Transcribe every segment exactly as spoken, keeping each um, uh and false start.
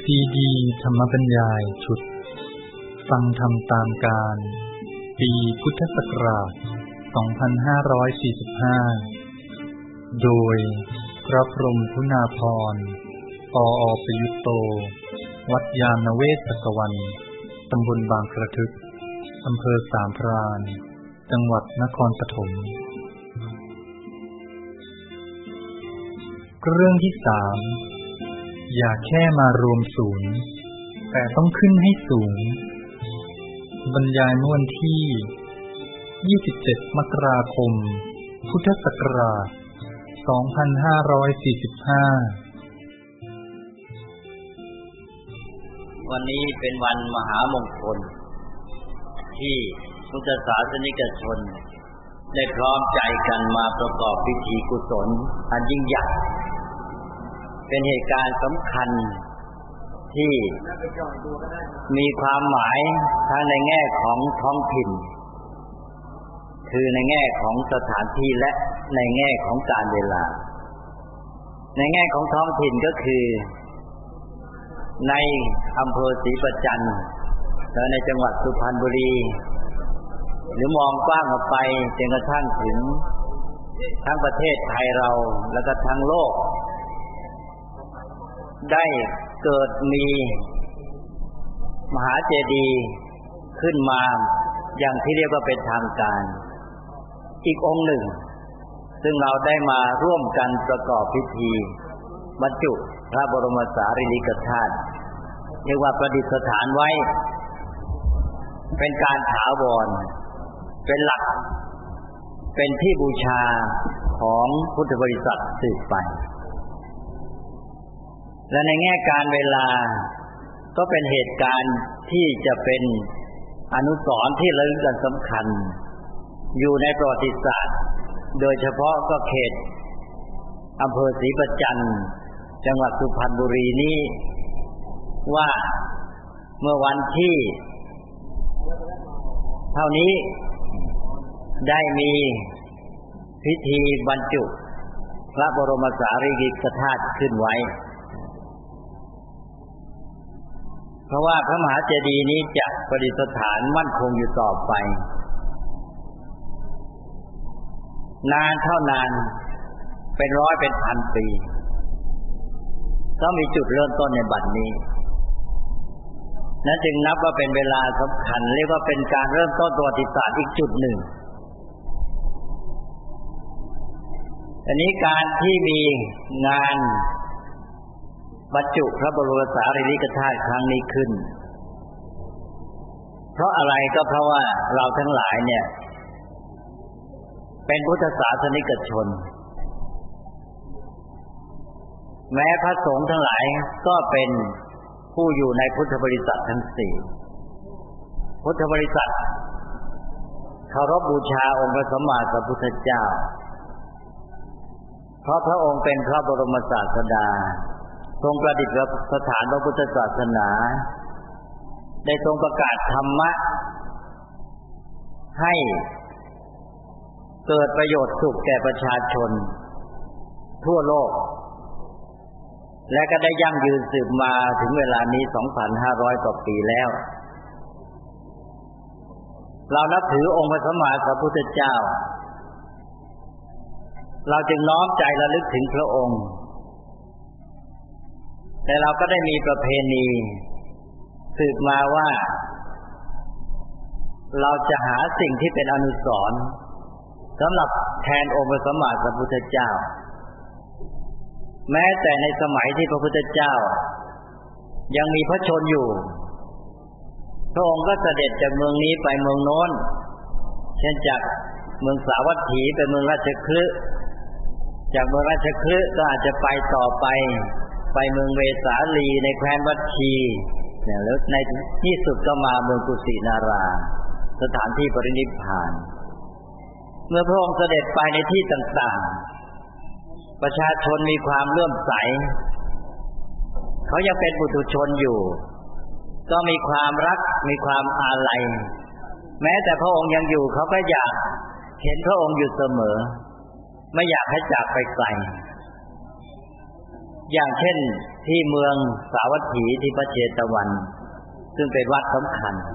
ซีดีธรรมบรรยายชุดฟังธรรมตามกาลปีพุทธศักราชสองพันห้าร้อยสี่สิบห้าโดยพระพรหมคุณาภรณ์ ปอ.ประยุตโต วัดยานเวศกวันตำบลบางกระทึกอำเภอสามพรานจังหวัดนครปฐมเรื่องที่สามอย่าแค่มารวมศูนย์แต่ต้องขึ้นให้สูงบรรยายเมื่อวันที่ยี่สิบเจ็ดมกราคมพุทธศักราชสองพันห้าร้อยสี่สิบห้าวันนี้เป็นวันมหามงคลที่พุทธศาสนิกชนได้พร้อมใจกันมาประกอบพิธีกุศลอันยิ่งใหญ่เป็นเหตุการณ์สำคัญที่มีความหมายทั้งในแง่ของท้องถิ่นคือในแง่ของสถานที่และในแง่ของกาลเวลาในแง่ของท้องถิ่นก็คือในอำเภอศรีประจันทร์และในจังหวัดสุพรรณบุรีหรือมองกว้างออกไปจนกระทั่งถึงทั้งประเทศไทยเราและก็ทั้งโลกได้เกิดมีมหาเจดีย์ขึ้นมาอย่างที่เรียกว่าเป็นทางการอีกองค์หนึ่งซึ่งเราได้มาร่วมกันประกอบพิธีบรรจุพระบรมสารีริกธาตุเรียกว่าประดิษฐานไว้เป็นการถาวรเป็นหลักเป็นที่บูชาของพุทธบริษัทสืบไปและในแง่การเวลาก็เป็นเหตุการณ์ที่จะเป็นอนุสรณ์ที่ระลึกกันสำคัญอยู่ในประวัติศาสตร์โดยเฉพาะก็เขตอำเภอศรีประจันทร์จังหวัดสุพรรณบุรีนี้ว่าเมื่อวันที่เท่านี้ได้มีพิธีบรรจุพระบรมสารีริกธาตุขึ้นไว้เพราะว่าพระมหาเจดีย์นี้จะประดิษฐานมั่นคงอยู่ต่อไปนานเท่านานเป็นร้อยเป็นพันปีก็มีจุดเริ่มต้นในบัดนี้นั้นจึงนับว่าเป็นเวลาสำคัญเรียกว่าเป็นการเริ่มต้นประวัติศาสตร์อีกจุดหนึ่งอันนี้การที่มีงานบรรจุพระบรมสารีริกธาตุครั้งนี้ขึ้นเพราะอะไรก็เพราะว่าเราทั้งหลายเนี่ยเป็นพุทธศาสนิกชนแม้พระสงฆ์ทั้งหลายก็เป็นผู้อยู่ในพุทธบริษัททั้งสี่พุทธบริษัทเคารพบูชาองค์พระสัมมาสัมพุทธเจ้าเพราะพระองค์เป็นพระบรมศาสดาทรงประดิษฐานพระพุทธศาสนาได้ทรงประกาศธรรมะให้เกิดประโยชน์สุขแก่ประชาชนทั่วโลกและก็ได้ยั่งยืนสืบมาถึงเวลานี้ สองพันห้าร้อย กว่าปีแล้วเรานับถือองค์พระสัมมาสัมพุทธเจ้าเราจึงน้อมใจระลึกถึงพระองค์แต่เราก็ได้มีประเพณีสืบมาว่าเราจะหาสิ่งที่เป็นอนุสรณ์สำหรับแทนองค์พระสัมมาสัมพุทธเจ้าแม้แต่ในสมัยที่พระพุทธเจ้ายังมีพระชนอยู่พระองค์ก็เสด็จจากเมืองนี้ไปเมืองโน้นเช่นจากเมืองสาวัตถีไปเมืองราชคฤห์จากเมืองราชคฤห์ก็อาจจะไปต่อไปไปเมืองเวสาลีในแคว้นวัตถีเนี่ยแล้วในที่สุดก็มาเมืองกุสินาราสถานที่ปรินิพพานเมื่อพระองค์เสด็จไปในที่ต่างๆประชาชนมีความเลื่อมใสเขายังเป็นปุถุชนอยู่ก็มีความรักมีความอาลัยแม้แต่พระองค์ยังอยู่เขาก็อยากเห็นพระองค์อยู่เสมอไม่อยากให้จากไปไกลอย่างเช่นที่เมืองสาวัตถีที่พระเชตวันซึ่งเป็นวัดสำคัญ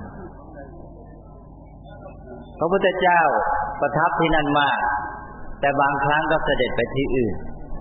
พระพุทธเจ้าประทับที่นั่นมากแต่บางครั้งก็เสด็จไปที่อื่น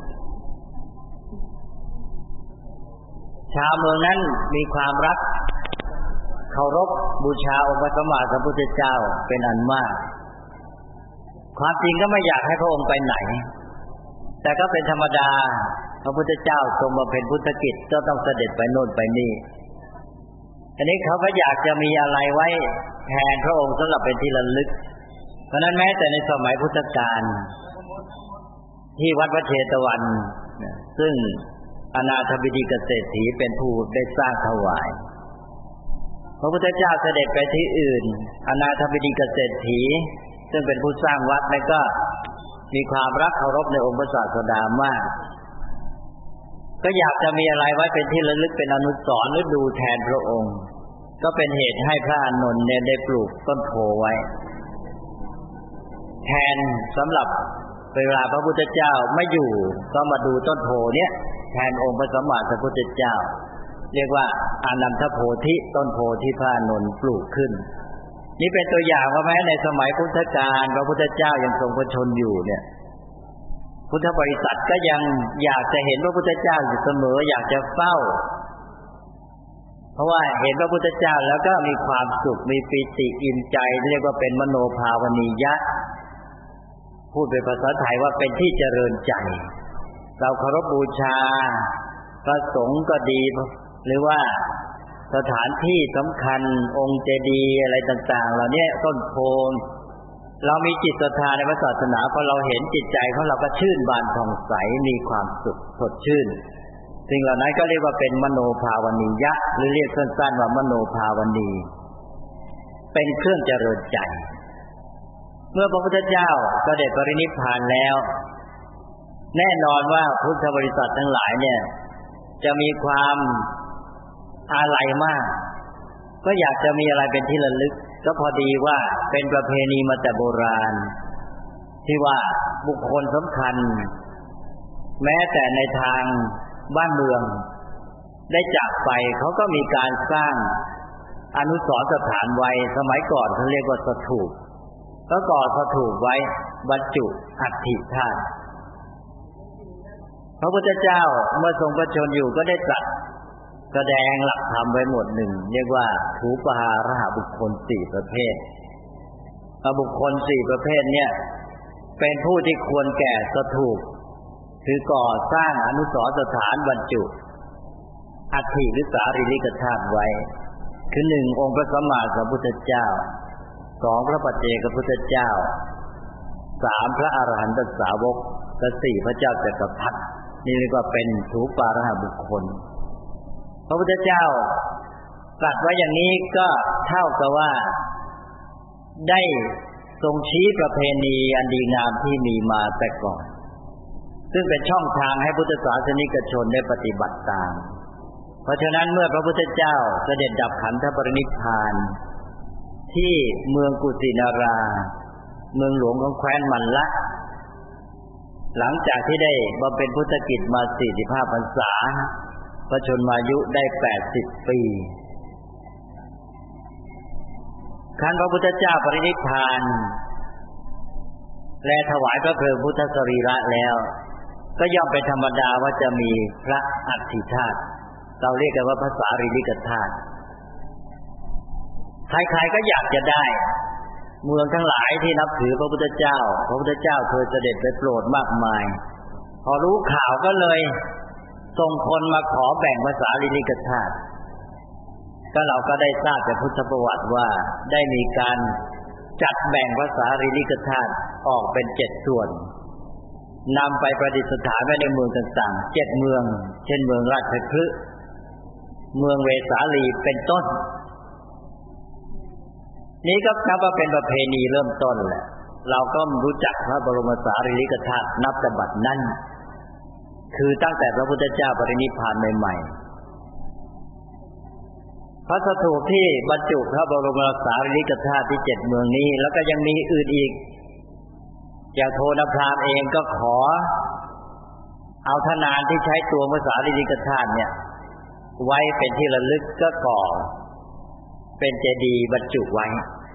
ชาวเมืองนั้นมีความรักเคารพบูชาองค์พระสัมมาสัมพุทธเจ้าเป็นอันมากความจริงก็ไม่อยากให้พระองค์ไปไหนแต่ก็เป็นธรรมดาพระพุทธเจ้าทรงบำเพ็ญพุทธกิจก็ต้องเสด็จไปโน่นไปนี่อันนี้เขาก็อยากจะมีอะไรไว้แทนพระองค์สำหรับเป็นที่ระลึกเพราะนั้นแม้แต่ในสมัยพุทธกาลที่วัดพระเชตวันซึ่งอนาถบิณฑิกเศรษฐีเป็นผู้ได้สร้างถวายพระพุทธเจ้าเสด็จไปที่อื่นอนาถบิณฑิกเศรษฐีซึ่งเป็นผู้สร้างวัดนั้นก็มีความรักเคารพในองค์พระศาสดามากก็อยากจะมีอะไรไว้เป็นที่ระลึกเป็นอนุสรณ์หรือดูแทนพระองค์ก็เป็นเหตุให้พระอานนท์เนี่ยได้ปลูกต้นโพไว้แทนสำหรับเวลาพระพุทธเจ้าไม่อยู่ก็มาดูต้นโพเนี่ยแทนองค์พระสัมมาสัมพุทธเจ้าเรียกว่าอานันทโพธิต้นโพที่พระอานนท์ปลูกขึ้นนี่เป็นตัวอย่างว่าแม้ในสมัยพุทธกาลพระพุทธเจ้ายังทรงพระชนอยู่เนี่ยพุทธบริษัทก็ยังอยากจะเห็นพระพุทธเจ้าอยู่เสมออยากจะเฝ้าเพราะว่าเห็นพระพุทธเจ้าแล้วก็มีความสุขมีปีติอิ่มใจเรียกว่าเป็นมโนภาวนียะพูดเป็นภาษาไทยว่าเป็นที่เจริญใจเราเคารพบูชาพระสงฆ์ก็ดีหรือว่าสถานที่สำคัญองค์เจดีย์อะไรต่างๆเหล่านี้ต้นโพเรามีจิตศรัทธาในพระศาสนาพอเราเห็นจิตใจของเราก็ชื่นบานผ่องใสมีความสุขสดชื่นสิ่งเหล่านั้นก็เรียกว่าเป็นมโนภาวนียะหรือเรียกสั้นๆว่ามโนภาวนีเป็นเครื่องเจริญใจเมื่อพระพุทธเจ้าเสด็จปรินิพพานแล้วแน่นอนว่าพุทธบริษัททั้งหลายเนี่ยจะมีความอาลัยมากก็อยากจะมีอะไรเป็นที่ระลึกก็พอดีว่าเป็นประเพณีมาแต่โบราณที่ว่าบุคคลสำคัญแม้แต่ในทางบ้านเมืองได้จากไปเขาก็มีการสร้างอนุสรณ์สถานไว้สมัยก่อนเขาเรียกว่าสถูปก็ก่อสถูปไว้บรรจุอัฐิท่านพระพุทธเจ้าเมื่อทรงพระชนอยู่ก็ได้ตรัสแสดงหลักธรรมไว้หมวดหนึ่งเรียกว่าถูปหาระหบุคคลสี่ประเภทบุคคลสี่ประเภทเนี่ยเป็นผู้ที่ควรแก่สถูปคือก่อสร้างอนุสรณ์สถานบรรจุอัฐิหรือสารีริกธาตุไว้คือหนึ่งองค์พระสัมมาสัมพุทธเจ้าสองพระปัจเจกพุทธเจ้าสามพระอรหันตสาวกและสี่พระเจ้าจักรพรรดินี่เรียกว่าเป็นถูปาระหบุคคลพระพุทธเจ้าตรัสไว้อย่างนี้ก็เท่ากับว่าได้ทรงชี้ประเพณีอันดีงามที่มีมาแต่ก่อนซึ่งเป็นช่องทางให้พุทธศาสนิกชนได้ปฏิบัติตามเพราะฉะนั้นเมื่อพระพุทธเจ้าเสด็จดับขันธปรินิพพานที่เมืองกุสินาราเมืองหลวงของแคว้นมัลละหลังจากที่ได้บำเพ็ญพุทธกิจมาสี่สิบห้าพรรษาพระชนมายุได้แปดสิบปีครั้นพระพุทธเจ้าปรินิพพานและถวายพระเพลิงพุทธสรีระแล้วก็ย่อมเป็นธรรมดาว่าจะมีพระอัฐิธาตุเราเรียกกันว่าพระสารีริกธาตุใครๆก็อยากจะได้เมืองทั้งหลายที่นับถือพระพุทธเจ้าพระพุทธเจ้าเคยเสด็จไปโปรดมากมายพอรู้ข่าวก็เลยส่งคนมาขอแบ่งพระสารีริกธาตุก็เราก็ได้ทราบจากพุทธประวัติว่าได้มีการจัดแบ่งพระสารีริกธาตุออกเป็นเจ็ดส่วนนำไปประดิษฐานไว้ในเมืองต่างๆเจ็ดเมืองเช่นเมืองราชคฤห์เมืองเวสาลีเป็นต้นนี้ก็นับว่าเป็นประเพณีเริ่มต้นแหละเราก็รู้จักพระบรมสารีริกธาตุนับแต่บัดนั้นคือตั้งแต่พระพุทธเจ้าปรินิพพานใหม่ๆพระสถูปที่บรรจุพระบรมสารีริกธาตุที่เจ็ดเมืองนี้แล้วก็ยังมีอื่นอีกอย่างโทนพราหมณ์เองก็ขอเอาธนานที่ใช้ตัวพระสารีริกธาตุเนี่ยไว้เป็นที่ระลึกก็ก่อเป็นเจดีย์บรรจุไว้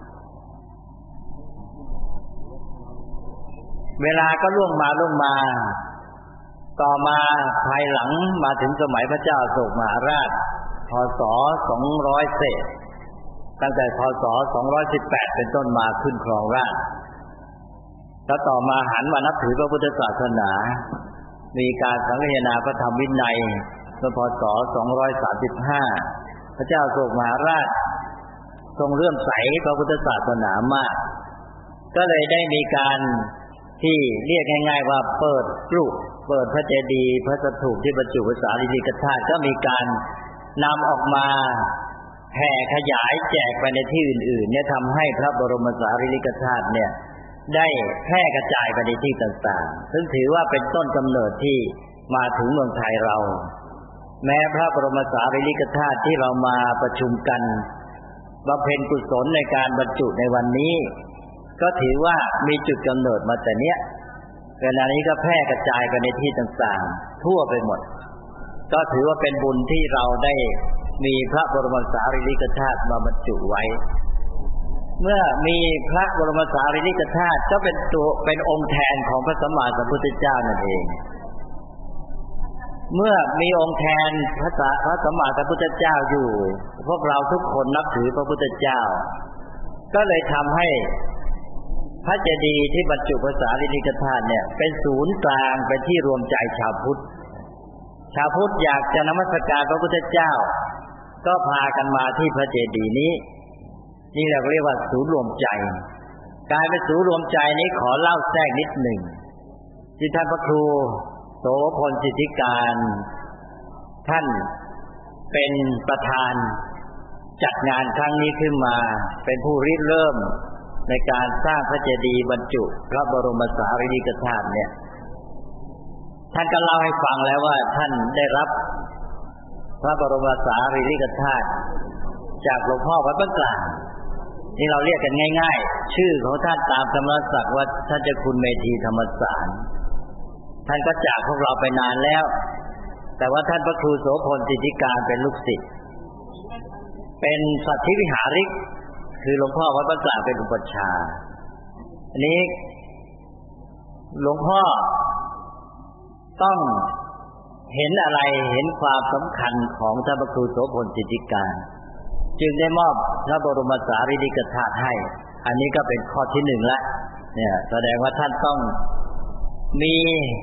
เวลาก็ล่วงมาล่วงมาต่อมาภายหลังมาถึงสมัยพระเจ้าอโศกมหาราชพ.ศ. สองร้อยเศษตั้งแต่พ.ศ. สองร้อยสิบแปดเป็นต้นมาขึ้นครองราชย์แล้วต่อมาหันมานับถือพระพุทธศาสนามีการสังคายนาพระธรรมวินัยเมื่อพ.ศ. สองร้อยสามสิบห้าพระเจ้าอโศกมหาราชทรงเลื่อมใสพระพุทธศาสนามากก็เลยได้มีการที่เรียกง่ายๆว่าเปิดกรุเปิดพระเจดีย์พระสถูปที่บรรจุพระสารีริกธาตุก็มีการนำออกมาแผ่ขยายแจกไปในที่อื่นๆเนี่ยทำให้พระบรมสารีริกธาตุเนี่ยได้แพร่กระจายไปในที่ต่างๆซึ่งถือว่าเป็นต้นกำเนิดที่มาถึงเมืองไทยเราแม้พระบรมสารีริกธาตุที่เรามาประชุมกันบำเพ็ญกุศลในการบรรจุในวันนี้ก็ถือว่ามีจุดกำเนิดมาแต่เนี้ยเวลานี้ก็แพร่กระจายไปในที่ต่างๆทั่วไปหมดก็ถือว่าเป็นบุญที่เราได้มีพระบรมสารีริกธาตุมาบรรจุไว้เมื่อมีพระบรมสารีริกธาตุก็เป็นตัวเป็นองค์แทนของพระสัมมาสัมพุทธเจ้านั่นเองเมื่อมีองค์แทนพระพระสัมมาสัมพุทธเจ้าอยู่พวกเราทุกคนนับถือพระพุทธเจ้าก็เลยทำให้พระเจดีย์ที่บรรจุพระสารีริกธาตุเนี่ยเป็นศูนย์กลางเป็นที่รวมใจชาวพุทธชาวพุทธอยากจะนมัสการพระพุทธเจ้าก็พากันมาที่พระเจดีย์นี้นี่เราเรียกว่าศูนย์รวมใจการเป็นศูนย์รวมใจนี้ขอเล่าแทรกนิดหนึ่งที่ท่านพระครูโสพลสิทธิการท่านเป็นประธานจัดงานครั้งนี้ขึ้นมาเป็นผู้ริเริ่มในการสร้างพระเจดีย์บรรจุพระบรมสารีริกธาตุเนี่ยท่านก็เล่าให้ฟังแล้วว่าท่านได้รับพระบรมสารีริกธาตุจากหลวงพ่อวัดบ้านกลางนี่เราเรียกกันง่ายๆชื่อของท่านตามธรรมศักดิ์ว่าท่านเจ้าคุณเมธีธรรมสารท่านก็จากพวกเราไปนานแล้วแต่ว่าท่านพระครูโสพลสิทธิการเป็นลูกศิษย์เป็นสัตถิวิหาริกคือหลวงพ่อวัดบ้านกลางเป็นอุปัชฌาย์อันนี้หลวงพ่อต้องเห็นอะไรเห็นความสำคัญของท่านพระครูโสพลสิทธิการจึงได้มอบพระบรมสารีริกธาตุให้อันนี้ก็เป็นข้อที่หนึ่งละเนี่ยแสดงว่าท่านต้องมี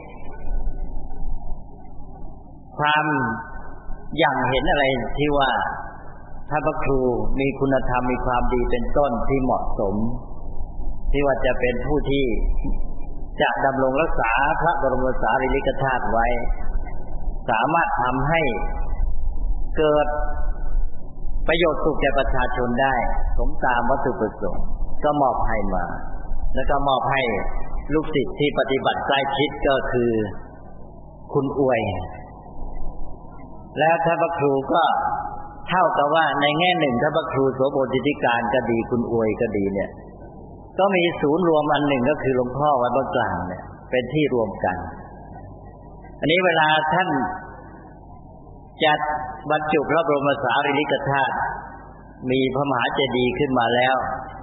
ความอย่างเห็นอะไรที่ว่าท่านพระครูมีคุณธรรมมีความดีเป็นต้นที่เหมาะสมที่ว่าจะเป็นผู้ที่จะดำรงรักษาพระบรมสารีริกธาตุไว้สามารถทำให้เกิดประโยชน์สุขแก่ประชาชนได้สมตามวัตถุประสงค์ก็มอบให้มาแล้วก็มอบให้ลูกศิษย์ที่ปฏิบัติใกล้ชิดก็คือคุณอวยและท่านพระครูก็เท่ากับว่าในแง่หนึ่งท่านพระครูโสพลสิทธิการก็ดีคุณอวยก็ดีเนี่ยก็มีศูนย์รวมอันหนึ่งก็คือหลวงพ่อวัดบ้านกลางเนี่ยเป็นที่รวมกันอันนี้เวลาท่านจัดบรรจุพระบรมสารีริกธาตุมีพระมหาเจดีย์ขึ้นมาแล้ว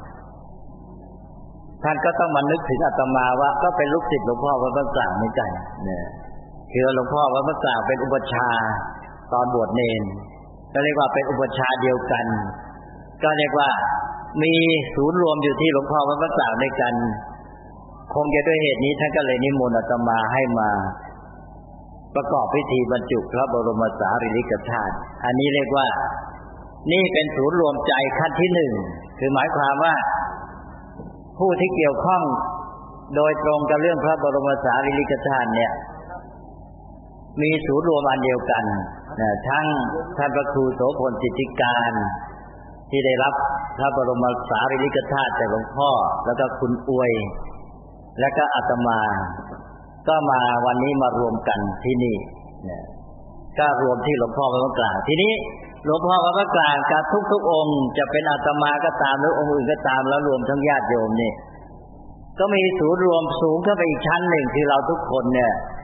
ท่านก็ต้องมานึกถึงอาตมาว่าก็เป็นลูกศิษย์หลวงพ่อวัดบ้านกลางเหมือนกันเนี่ยคือหลวงพ่อวัดบ้านกลางเป็นอุปัชฌาย์ตอนบวชเณรก็เรียกว่าเป็นอุปัชฌาย์เดียวกันก็เรียกว่ามีศูนย์รวมอยู่ที่หลวงพ่อวัดบ้านกลางด้วยกันคงจะด้วยเหตุนี้ท่านก็เลยนิมนต์อาตมาให้มาประกอบพิธีบรรจุพระบรมสารีริกธาตุอันนี้เรียกว่านี่เป็นศูนย์รวมใจขั้นที่หนึ่งคือหมายความว่าผู้ที่เกี่ยวข้องโดยตรงกับเรื่องพระบรมสารีริกธาตุเนี่ยมีศูนย์รวมอันเดียวกันนะทั้งท่านพระครูโสพลสิทธิการที่ได้รับพระบรมสารีริกธาตุจากหลวงพ่อแล้วก็คุณอวยแล้วก็อาตมาก็มาวันนี้มารวมกันที่นี่เนี่ยก็รวมที่หลวงพ่อวัดบ้านกลางทีนี้หลวงพ่อวัดบ้านกลางกับทุกๆองค์จะเป็นอาตมาก็ตามหรือองค์อื่นก็ตามแล้วรวมทั้งญาติโยมนี่ก็มีศูนย์รวมสูงขึ้นไปอีกชั้นหนึ่งคือเราทุกคนเนี่ย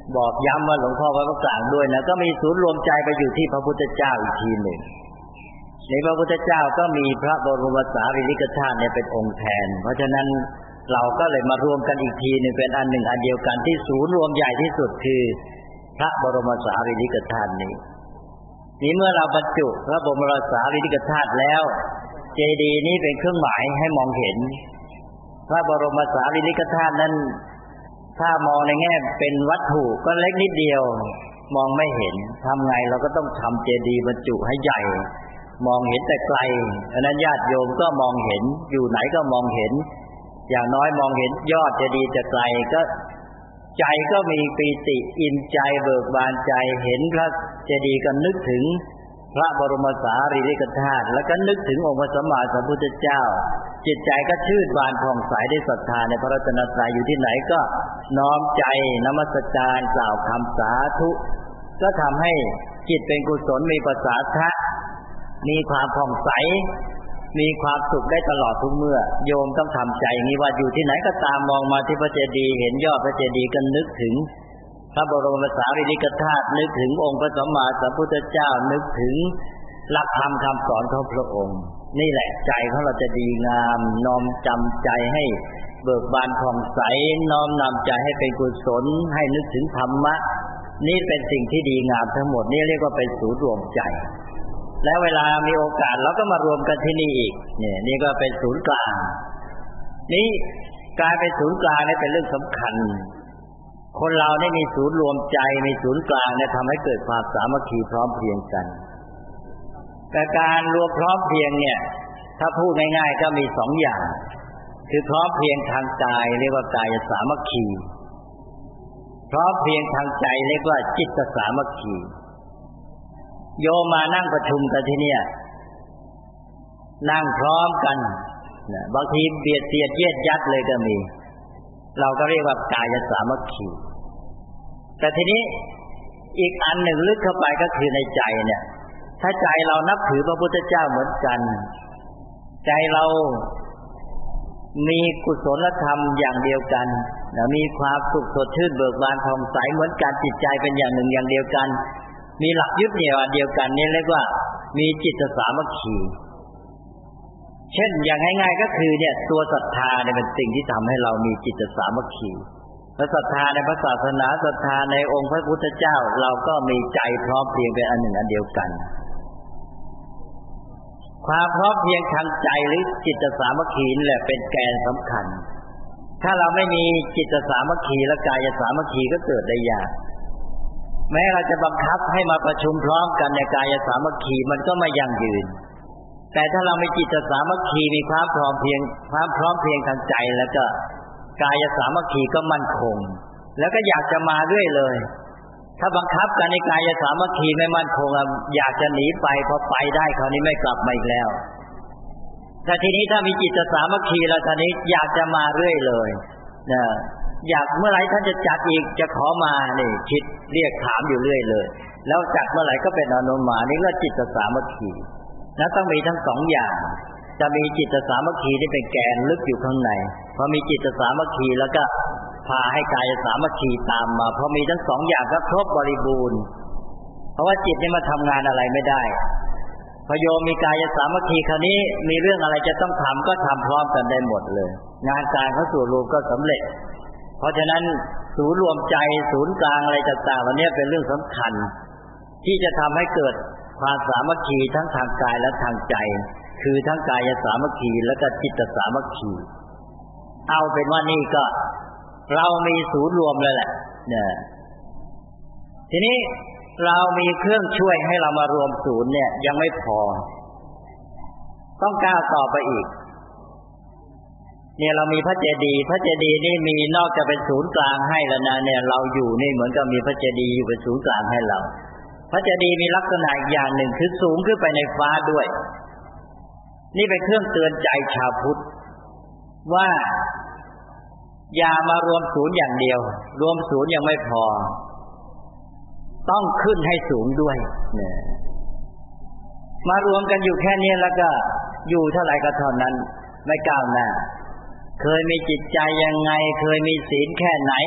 บอกย้ำว่าหลวงพ่อวัดพระกลางด้วยนะก็มีศูนย์รวมใจไปอยู่ที่พระพุทธเจ้าอีกทีหนึ่งในพระพุทธเจ้าก็มีพระบรมสารีริกธาตุเนี่ยเป็นองค์แทนเพราะฉะนั้นเราก็เลยมารวมกันอีกทีนึงเป็นอันหนึ่งอันเดียวกันที่ศูนย์รวมใหญ่ที่สุดคือพระบรมสารีริกธาตุนี้นี้เมื่อเราบรรจุพระบรมสารีริกธาตุแล้วเจดีย์นี้เป็นเครื่องหมายให้มองเห็นพระบรมสารีริกธาตุนั้นถ้ามองในแง่เป็นวัตถุก็เล็กนิดเดียวมองไม่เห็นทำไงเราก็ต้องทำเจดีย์บรรจุให้ใหญ่มองเห็นแต่ไกลฉะนั้นญาติโยมก็มองเห็นอยู่ไหนก็มองเห็นอย่างน้อยมองเห็นยอดเจดีย์จะไกลก็ใจก็มีปีติอิ่มใจเบิกบานใจเห็นพระเจดีย์ก็นึกถึงพระบรมสารีริกธาตุแล้วก็นึกถึงองค์พระสัมมาสัมพุทธเจ้าจิตใจก็ชื่นบานผ่องใสได้ศรัทธาในพระรัตนตรัยอยู่ที่ไหนก็น้อมใจนมัสการกล่าวคำสาธุก็ทำให้จิตเป็นกุศลมีประสาทะมีความผ่องใสมีความสุขได้ตลอดทุกเมื่อโยมต้องทำใจนี้ว่าอยู่ที่ไหนก็ตามมองมาที่พระเจดีย์เห็นยอดพระเจดีย์ก็นึกถึงพระบรมสารีริกธาตุนึกถึงองค์พระสัมมาสัมพุทธเจ้านึกถึงหลักธรรมคำสอนของพระองค์นี่แหละใจของเราจะดีงามน้อมจำใจให้เบิกบานผ่องใสน้อมนำใจให้เป็นกุศลให้นึกถึงธรรมะนี่เป็นสิ่งที่ดีงามทั้งหมดนี่เรียกว่าเป็นศูนย์รวมใจแล้วเวลามีโอกาสเราก็มารวมกันที่นี่อีกเนี่ยนี่ก็เป็นศูนย์กลางนี่การเป็นศูนย์กลางนี่เป็นเรื่องสำคัญคนเราได้มีศูนย์รวมใจมีศูนย์กลางเนี่ยทำให้เกิดความสามัคคีพร้อมเพรียงกันแต่การรวมพร้อมเพรียงเนี่ยถ้าพูดง่ายๆก็มีสองอย่างคือพร้อมเพรียงทางกายเรียกว่ากายสามัคคีพร้อมเพรียงทางใจเรียกว่าจิตสามัคคีโยมมานั่งประชุมกันที่เนี่ยนั่งพร้อมกันนะบางทีเบียดเสียดเยียดยัดเลยก็มีเราก็เรียกว่ากายสามัคคีแต่ทีนี้อีกอันหนึ่งลึกเข้าไปก็คือในใจเนี่ยถ้าใจเรานับถือพระพุทธเจ้าเหมือนกันใจเรามีกุศลธรรมอย่างเดียวกันนะมีความสุขสดชื่นเบิกบานผ่องใสเหมือนกันจิตใจเป็นอย่างหนึ่งอย่างเดียวกันมีหลักยึดเหนี่ยวอันเดียวกันนี่เรียกว่ามีจิตสามัคคีเช่นอย่างง่ายๆก็คือเนี่ยตัวศรัทธาเนี่ยเป็นสิ่งที่ทำให้เรามีจิตสามัคคีและศรัทธาในพระศาสนาศรัทธาในองค์พระพุทธเจ้าเราก็มีใจพร้อมเพรียงเป็นอันหนึ่งอันเดียวกันความพร้อมเพรียงทางใจหรือจิตสามัคคีนี่แหละเป็นแกนสำคัญถ้าเราไม่มีจิตสามัคคีและกายสามัคคีก็เกิดได้ยากแม้เราจะบังคับให้มาประชุมพร้อมกันในกายสามัคคีมันก็ไม่ยั่งยืนแต่ถ้าเรามีจิตสามัคคีมีความพร้อมเพรียงความพร้อมเพรียงทางใจแล้วก็กายสามัคคีก็มั่นคงแล้วก็อยากจะมาเรื่อยเลยถ้าบังคับกันในกายสามัคคีไม่มั่นคงอยากจะหนีไปพอไปได้คราวนี้ไม่กลับมาอีกแล้วแต่ทีนี้ถ้ามีจิตสามัคคีแล้วทีนี้อยากจะมาเรื่อยเลยนะอยากเมื่อไหร่ท่านจะจัดอีกจะขอมานี่คิดเรียกถามอยู่เรื่อยเลยแล้วจัดเมื่อไหร่ก็เป็นอนุมานี่ก็จิตสามัคคีนะต้องมีทั้งสองอย่างจะมีจิตสามัคคีที่เป็นแกนลึกอยู่ข้างในพอมีจิตสามัคคีแล้วก็พาให้กายสามัคคีตามมาพอมีทั้งสองอย่างก็ครบบริบูรณ์เพราะว่าจิตนี่มันทำงานอะไรไม่ได้พอโยมมีกายสามัคคีคราวนี้มีเรื่องอะไรจะต้องทำก็ทำพร้อมกันได้หมดเลยงานการเข้าสู่รวมก็สำเร็จเพราะฉะนั้นศูนย์รวมใจศูนย์กลางอะไรต่างๆวันนี้เป็นเรื่องสำคัญที่จะทำให้เกิดความสามัคคีทั้งทางกายและทางใจคือทั้งกายสามัคคีและก็จิตสามัคคีเอาเป็นว่านี่ก็เรามีศูนย์รวมเลยแหละเนี่ยทีนี้เรามีเครื่องช่วยให้เรามารวมศูนย์เนี่ยยังไม่พอต้องก้าวต่อไปอีกเนี่ยเรามีพระเจดีย์พระเจดีย์นี่มีนอกจากเป็นศูนย์กลางให้แล้วนะเนี่ยเราอยู่นี่เหมือนกับมีพระเจดีย์อยู่เป็นศูนย์กลางให้เราพระเจดีย์มีลักษณะอีกอย่างหนึ่งคือสูงขึ้นไปในฟ้าด้วยนี่เป็นเครื่องเตือนใจชาวพุทธว่าอย่ามารวมศูนย์อย่างเดียวรวมศูนย์ยังไม่พอต้องขึ้นให้สูงด้วยเนี่ยมารวมกันอยู่แค่นี้แล้วก็อยู่เท่าไหร่ก็เท่านั้นไม่ก้าวหน้าเคยมีจิตใจยังไงเคยมีศีลแค่ไหน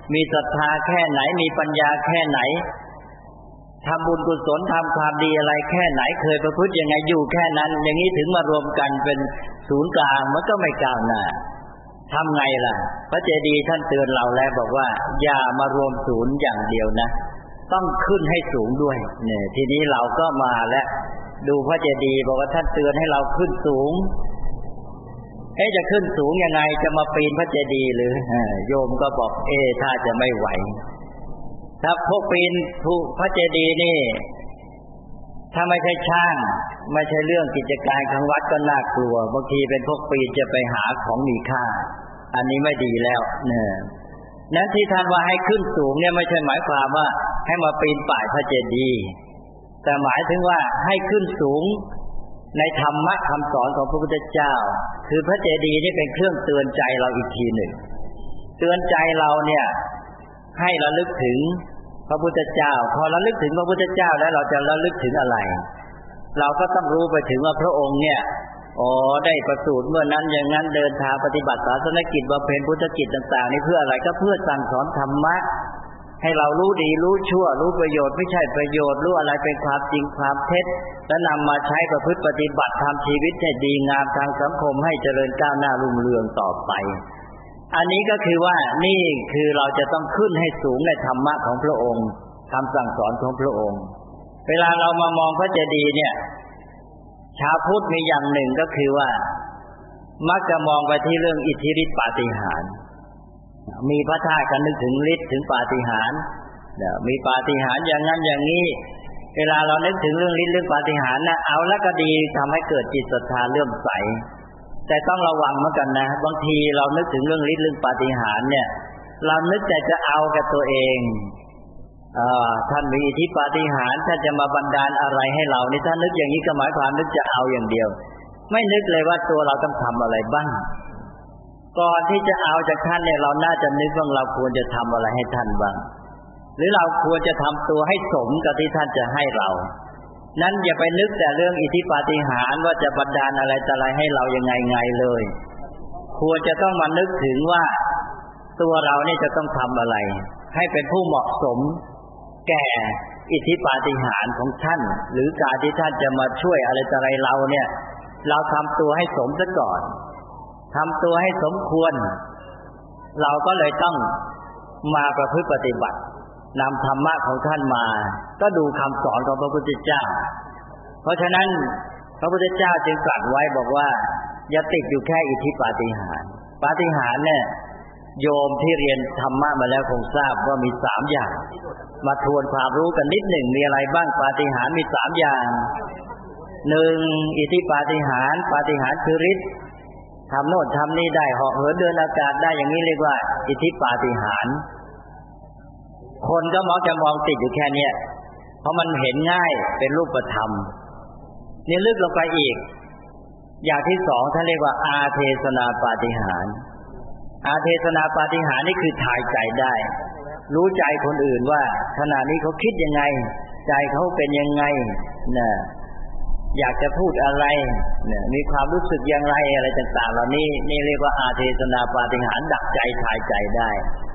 มีศรัทธาแค่ไหนมีปัญญาแค่ไหนทำบุญกุศลทำความดีอะไรแค่ไหนเคยประพฤติยังไงอยู่แค่นั้นอย่างนี้ถึงมารวมกันเป็นศูนย์กลางมันก็ไม่ก้าวหน้าทำไงล่ะพระเจดีย์ท่านเตือนเราแล้วบอกว่าอย่ามารวมศูนย์อย่างเดียวนะต้องขึ้นให้สูงด้วยเนี่ยทีนี้เราก็มาแล้วดูพระเจดีย์บอกว่าท่านเตือนให้เราขึ้นสูงเอ๊ะจะขึ้นสูงยังไงจะมาปีนพระเจดีย์หรือโยมก็บอกเอ๊ะถ้าจะไม่ไหวถ้าพวกปีนพระเจดีย์นี่ถ้าไม่ใช่ช่างไม่ใช่เรื่องกิจการของวัดก็น่ากลัวบางทีเป็นพวกปีนจะไปหาของมีค่าอันนี้ไม่ดีแล้วเนี่ยนั้นที่ท่านว่าให้ขึ้นสูงเนี่ยไม่ใช่หมายความว่าให้มาปีนป่ายพระเจดีย์แต่หมายถึงว่าให้ขึ้นสูงในธรรมะคำสอนของพระพุทธเจ้าคือพระเจดีย์นี่เป็นเครื่องเตือนใจเราอีกทีหนึ่งเตือนใจเราเนี่ยให้ระลึกถึงพระพุทธเจ้าพอระลึกถึงพระพุทธเจ้าแล้วเราจะระลึกถึงอะไรเราก็ต้องรู้ไปถึงว่าพระองค์เนี่ยอ๋อได้ประสูติเมื่อนั้นอย่างนั้นเดินทางปฏิบัติศาสนกิจบำเพ็ญพุทธกิจต่างๆนี่เพื่ออะไรก็เพื่อสั่งสอนธรรมะให้เรารู้ดีรู้ชั่วรู้ประโยชน์ไม่ใช่ประโยชน์รู้อะไรเป็นความจริงความเท็จและนำมาใช้ประพฤติปฏิบัติทำชีวิตให้ดีงามทางสังคมให้เจริญก้าวหน้ารุ่งเรืองต่อไปอันนี้ก็คือว่านี่คือเราจะต้องขึ้นให้สูงในธรรมะของพระองค์คำสั่งสอนของพระองค์เวลาเรามามองพระเจดีย์เนี่ยชาวพุทธมีอย่างหนึ่งก็คือว่ามักจะมองไปที่เรื่องอิทธิฤทธิปาฏิหาริย์มีพระธาตุก็นึกถึงฤทธิ์ถึงปาฏิหาริย์มีปาฏิหาริย์อย่างนั้นอย่างนี้เวลาเรานึกถึงเรื่องฤทธิ์เรื่องปาฏิหาริย์นะเอาแล้วก็ดีทำให้เกิดจิตศรัทธาเลื่อมใสแต่ต้องระวังเหมือนกันนะบางทีเรานึกถึงเรื่องฤทธิ์เรื่องปาฏิหาริย์เนี่ยเรานึกแต่จะเอากับตัวเองอ่าท่านมีอิทธิปาฏิหาริย์ท่านจะมาบันดาลอะไรให้เรานี่ถ้านึกอย่างนี้ก็หมายความนึกจะเอาอย่างเดียวไม่นึกเลยว่าตัวเราต้องทำอะไรบ้างก่อนที่จะเอาจากท่านเนี่ยเราน่าจะนึกว่าเราควรจะทำอะไรให้ท่านบ้างหรือเราควรจะทำตัวให้สมกับที่ท่านจะให้เรานั้นอย่าไปนึกแต่เรื่องอิทธิปาฏิหาริย์ว่าจะบันดาลอะไรต่ออะไรให้เรายังไงไงเลยควรจะต้องมานึกถึงว่าตัวเราเนี่ยจะต้องทำอะไรให้เป็นผู้เหมาะสมแก่อิทธิปาฏิหาริย์ของท่านหรือการที่ท่านจะมาช่วยอะไรต่ออะไรเราเนี่ยเราทำตัวให้สมซะก่อนทำตัวให้สมควรเราก็เลยต้องมาประพฤติปฏิบัตินำธรรมะของท่านมาก็ดูคำสอนของพระพุทธเจ้าเพราะฉะนั้นพระพุทธเจ้าจึงตรัสไว้บอกว่าอย่าติดอยู่แค่อิทธิปาฏิหาริย์ปาฏิหาริย์เนี่ยโยมที่เรียนธรรมะมาแล้วคงทราบว่ามีสามอย่างมาทวนความรู้กันนิดหนึ่งมีอะไรบ้างปาฏิหาริย์มีสามอย่างหนึ่งอิทธิปาฏิหาริย์ปาฏิหาริย์คือฤทธิ์ทำโน่นทำนี่ได้เหาะเหินเดินอากาศได้อย่างนี้เรียกว่าอิทธิปาฏิหาริย์คนก็มักจะมองติดอยู่แค่นี้เพราะมันเห็นง่ายเป็นรูปธรรมนี่ลึกลงไปอีกอย่างที่สองท่านเรียกว่าอาเทศนาปาฏิหาริย์อาเทศนาปาฏิหาริย์นี่คือถ่ายใจได้รู้ใจคนอื่นว่าขณะนี้เขาคิดยังไงใจเขาเป็นยังไงน่ะอยากจะพูดอะไรเนี่ยมีความรู้สึกอย่างไรอะไรต่างๆเหล่านี้นี่เรียกว่าอาเทศนาปาฏิหาริย์ดักใจถ่ายใจได้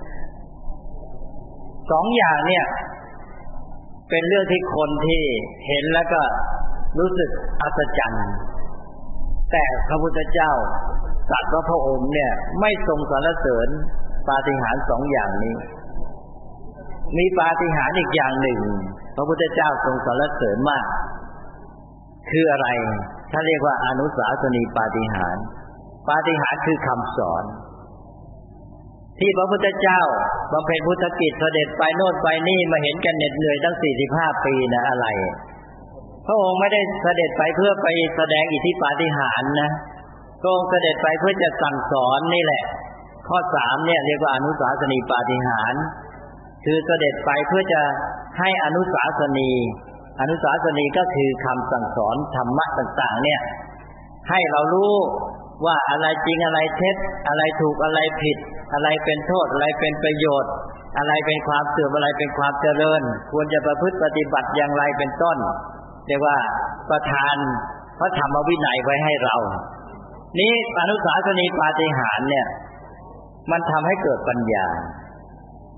สองอย่างเนี่ยเป็นเรื่องที่คนที่เห็นแล้วก็รู้สึกอัศจรรย์แต่พระพุทธเจ้าตรัสว่าพระองค์เนี่ยไม่ทรงสรรเสริญปาฏิหาริย์สองอย่างนี้มีปาฏิหาริย์อีกอย่างหนึ่งพระพุทธเจ้าทรงสรรเสริญมากคืออะไรถ้าเรียกว่าอนุสาสนีปาฏิหาริย์ปาฏิหาริย์คือคำสอนที่พระพุทธเจ้าบำเพ็ญพุทธกิจเสด็จไปโน่นไปนี่มาเห็นกันเหน็ดเหนื่อยตั้งสี่สิบห้าปีนะอะไรพระองค์ไม่ได้เสด็จไปเพื่อไปแสดงอิทธิปาฏิหาริย์นะพระองค์เสด็จไปเพื่อจะสั่งสอนนี่แหละข้อสามเนี่ยเรียกว่าอนุสาสนีปาฏิหาริย์คือเสด็จไปเพื่อจะให้อนุสาสนีอนุสาสนีก็คือคำสั่งสอนธรรมะต่างๆเนี่ยให้เรารู้ว่าอะไรจริงอะไรเท็จอะไรถูกอะไรผิดอะไรเป็นโทษอะไรเป็นประโยชน์อะไรเป็นความเสื่อมอะไรเป็นความเจริญควรจะประพฤติปฏิบัติอย่างไรเป็นต้นเรียกว่าประทานพระธรรมวินัยไว้ให้เรานี้อนุสาสนีปาฏิหาริย์เนี่ยมันทำให้เกิดปัญญา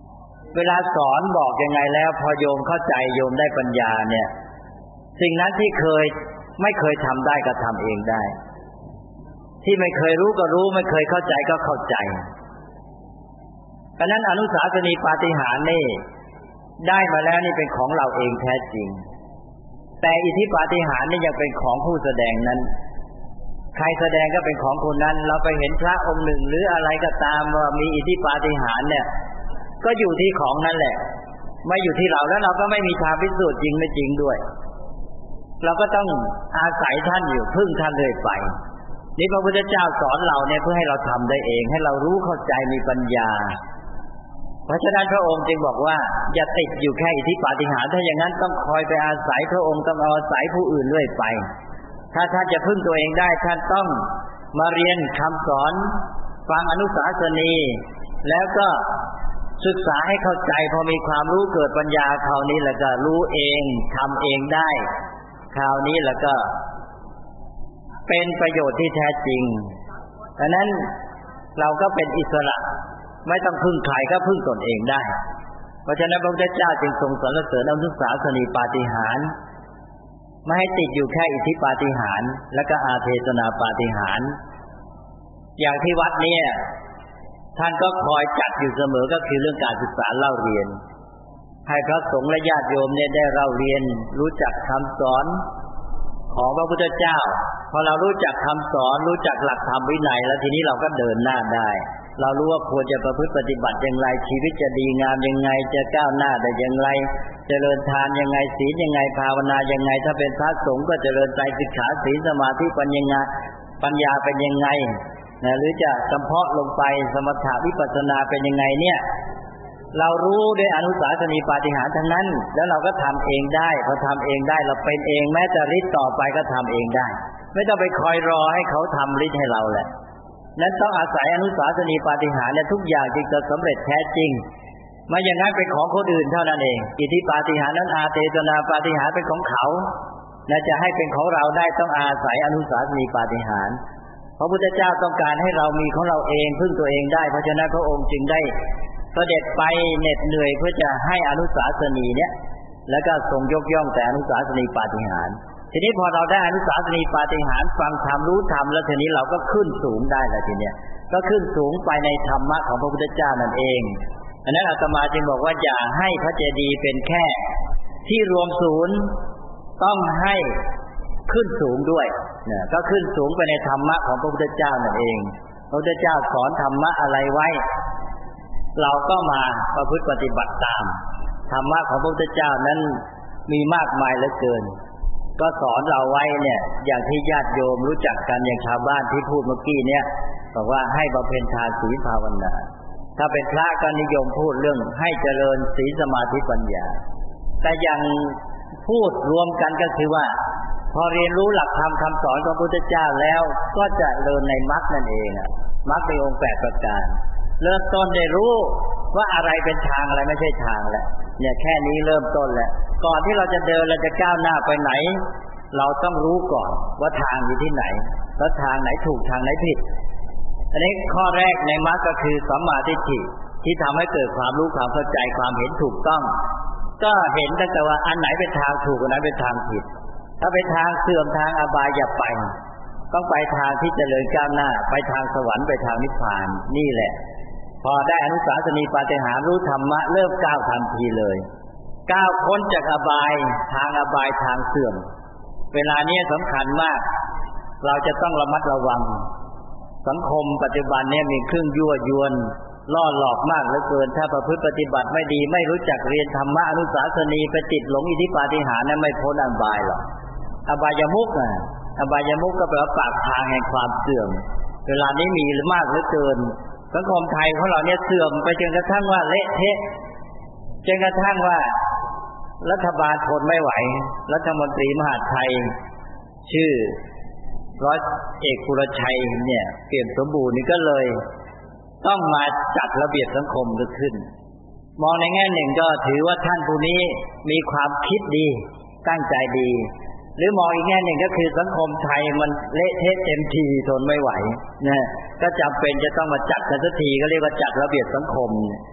เวลาสอนบอกยังไงแล้วพอโยมเข้าใจโยมได้ปัญญาเนี่ยสิ่งนั้นที่เคยไม่เคยทำได้ก็ทำเองได้ที่ไม่เคยรู้ก็รู้ไม่เคยเข้าใจก็เข้าใจเพราะนั้นอนุสาสนีปาฏิหาริย์นี่ได้มาแล้วนี่เป็นของเราเองแท้จริงแต่อิทธิปาฏิหาริย์นี่ยังเป็นของผู้แสดงนั้นใครแสดงก็เป็นของคนนั้นเราไปเห็นพระองค์หนึ่งหรืออะไรก็ตามว่ามีอิทธิปาฏิหาริย์เนี่ยก็อยู่ที่ของนั้นแหละไม่อยู่ที่เราแล้วเราก็ไม่มีทางพิสูจน์จริงไม่จริงด้วยเราก็ต้องอาศัยท่านอยู่พึ่งท่านเลยไปนี่พระพุทธเจ้าสอนเราเนี่ยเพื่อให้เราทำได้เองให้เรารู้เข้าใจมีปัญญาเพราะฉะนั้นพระองค์จึงบอกว่าอย่าติดอยู่แค่อิทธิปาฏิหาริย์ถ้าอย่างนั้นต้องคอยไปอาศัยพระองค์ต้องอาศัยผู้อื่นเรื่อยไปถ้าท่านจะพึ่งตัวเองได้ท่านต้องมาเรียนคำสอนฟังอนุสาสนีแล้วก็ศึกษาให้เข้าใจพอมีความรู้เกิดปัญญาคราวนี้แล้วก็รู้เองทำเองได้คราวนี้แล้วก็เป็นประโยชน์ที่แท้จริงดังนั้นเราก็เป็นอิสระไม่ต้องพึ่งใครก็พึ่งตนเองได้เพราะฉะนั้นพระพุทธเจ้าจึงทรงสรรเสริญอนุสาสนีปาฏิหาริย์ไม่ให้ติดอยู่แค่อิทธิปาฏิหาริย์และก็อาเทศนาปาฏิหาริย์อย่างที่วัดนี้ท่านก็คอยจัดอยู่เสมอก็คือเรื่องการศึกษาเล่าเรียนให้พระสงฆ์และญาติโยมเนี่ยได้เล่าเรียนรู้จักคำสอนของพระพุทธเจ้าพอเรารู้จักคำสอนรู้จักหลักธรรมวินัยแล้วทีนี้เราก็เดินหน้าได้เรารู้ว่าควรจะประพฤติปฏิบัติอย่างไรชีวิตจะดีงามยังไงจะก้าวหน้าได้อย่างไรเจริญทานยังไงศีลยังไงภาวนายังไงถ้าเป็นพระสงฆ์ก็เจริญใจสิกขาศีลสมาธิปัญญาปัญญาเป็นยังไงนะหรือจะจำเพาะลงไปสมถะวิปัสสนาเป็นยังไงเนี่ยเรารู้ด้วยอนุสาสนีปาฏิหาริย์ทั้งนั้นแล้วเราก็ทำเองได้พอทำเองได้เราเป็นเองแม้จะฤทธิ์ต่อไปก็ทำเองได้ไม่ต้องไปคอยรอให้เขาทำฤทธิ์ให้เราแหละนั้นต้องอาศัยอนุสาสนีปาฏิหาริย์และทุกอย่างจึงจะสำเร็จแท้จริงไม่อย่างนั้นเป็นของคนอื่นเท่านั้นเองอิทธิปาฏิหาริย์นั้นอาเทศนาปาฏิหาริย์เป็นของเขาและจะให้เป็นของเราได้ต้องอาศัยอนุสาสนีปาฏิหาริย์พระพุทธเจ้าต้องการให้เรามีของเราเองพึ่งตัวเองได้เพราะฉะนั้นพระองค์จึงได้เสด็จไปเหน็ดเหนื่อยเพื่อจะให้อนุสาสนีเนี่ยแล้วก็ทรงยกย่องแต่อนุสาสนีปาฏิหาริย์ทีนี้พอเราได้อนุสาสนีปาฏิหาริย์ฟังธรรมรู้ธรรมแล้วทีนี้เราก็ขึ้นสูงได้แล้วทีเนี้ยก็ขึ้นสูงไปในธรรมะของพระพุทธเจ้านั่นเองอันนั้นอาตมาจึงบอกว่าอย่าให้พระเจดีย์เป็นแค่ที่รวมศูนย์ต้องให้ขึ้นสูงด้วยเนี่ยก็ขึ้นสูงไปในธรรมะของพระพุทธเจ้านั่นเองพระพุทธเจ้าสอนธรรมะอะไรไว้เราก็มาประพฤติปฏิบัติตามธรรมะของพระพุทธเจ้านั้นมีมากมายเหลือเกินก็สอนเราไว้เนี่ยอย่างที่ญาติโยมรู้จักกันอย่างชาวบ้านที่พูดเมื่อกี้เนี่ยบอกว่าให้บำเพ็ญทานศีลภาวนาถ้าเป็นพระก็นิยมพูดเรื่องให้เจริญศีลสมาธิปัญญาแต่อย่างพูดรวมกันก็คือว่าพอเรียนรู้หลักธรรมคำสอนของพระพุทธเจ้าแล้วก็จะเดินในมรรคนั่นเองอ่ะมรรคในองค์แปดประการเริ่มต้นได้รู้ว่าอะไรเป็นทางอะไรไม่ใช่ทางแล้วเนี่ยแค่นี้เริ่มต้นแล้วก่อนที่เราจะเดินเราจะก้าวหน้าไปไหนเราต้องรู้ก่อนว่าทางอยู่ที่ไหนแล้วทางไหนถูกทางไหนผิดอันนี้ข้อแรกในมรรคก็คือสัมมาทิฏฐิที่ทำให้เกิดความรู้ความเข้าใจความเห็นถูกต้องก็เห็นตั้งแต่ว่าอันไหนเป็นทางถูกอันไหนเป็นทางผิดถ้าเป็นทางเสื่อมทางอบายอย่าไปต้องไปทางที่เจริญก้าวหน้าไปทางสวรรค์ไปทางนิพพานนี่แหละพอได้อนุสาสนีปาฏิหาริย์รู้ธรรมะเริ่มก้าวทันทีเลยก้าวพ้นจากอบายทางอบายทางเสื่อมเวลานี้สำคัญมากเราจะต้องระมัดระวังสังคมปัจจุบันนี้มีเครื่องยั่วยวนล่อหลอกมากเหลือเกินถ้าประพฤติปฏิบัติไม่ดีไม่รู้จักเรียนธรรมะอนุสาสนีไปติดหลงอิทธิปาฏิหาริย์นั้นไม่พ้นอบายหรอกอบายมุขอ่ะอบายมุขก็แปลว่าปากทางแห่งความเสื่อมเวลานี้มีมากเหลือเกินสังคมไทยของเราเนี่ยเสื่อมไปจนกระทั่งว่าเละเทะจนกระทั่งว่ารัฐบาลทนไม่ไหวรัฐมนตรีมหาดไทยชื่อร้อยเอกปุรชัยเนี่ยเปลี่ยนสมบูรณ์นี่ก็เลยต้องมาจัดระเบียบสังคมขึ้นมองในแง่หนึ่งก็ถือว่าท่านผู้นี้มีความคิดดีตั้งใจดีหรือมองอีกแง่หนึ่งก็คือสังคมไทยมันเละเทะเต็มทีทนไม่ไหวนะก็จำเป็นจะต้องมาจัดกันสักทีก็เรียกว่าจัดระเบียบสังคม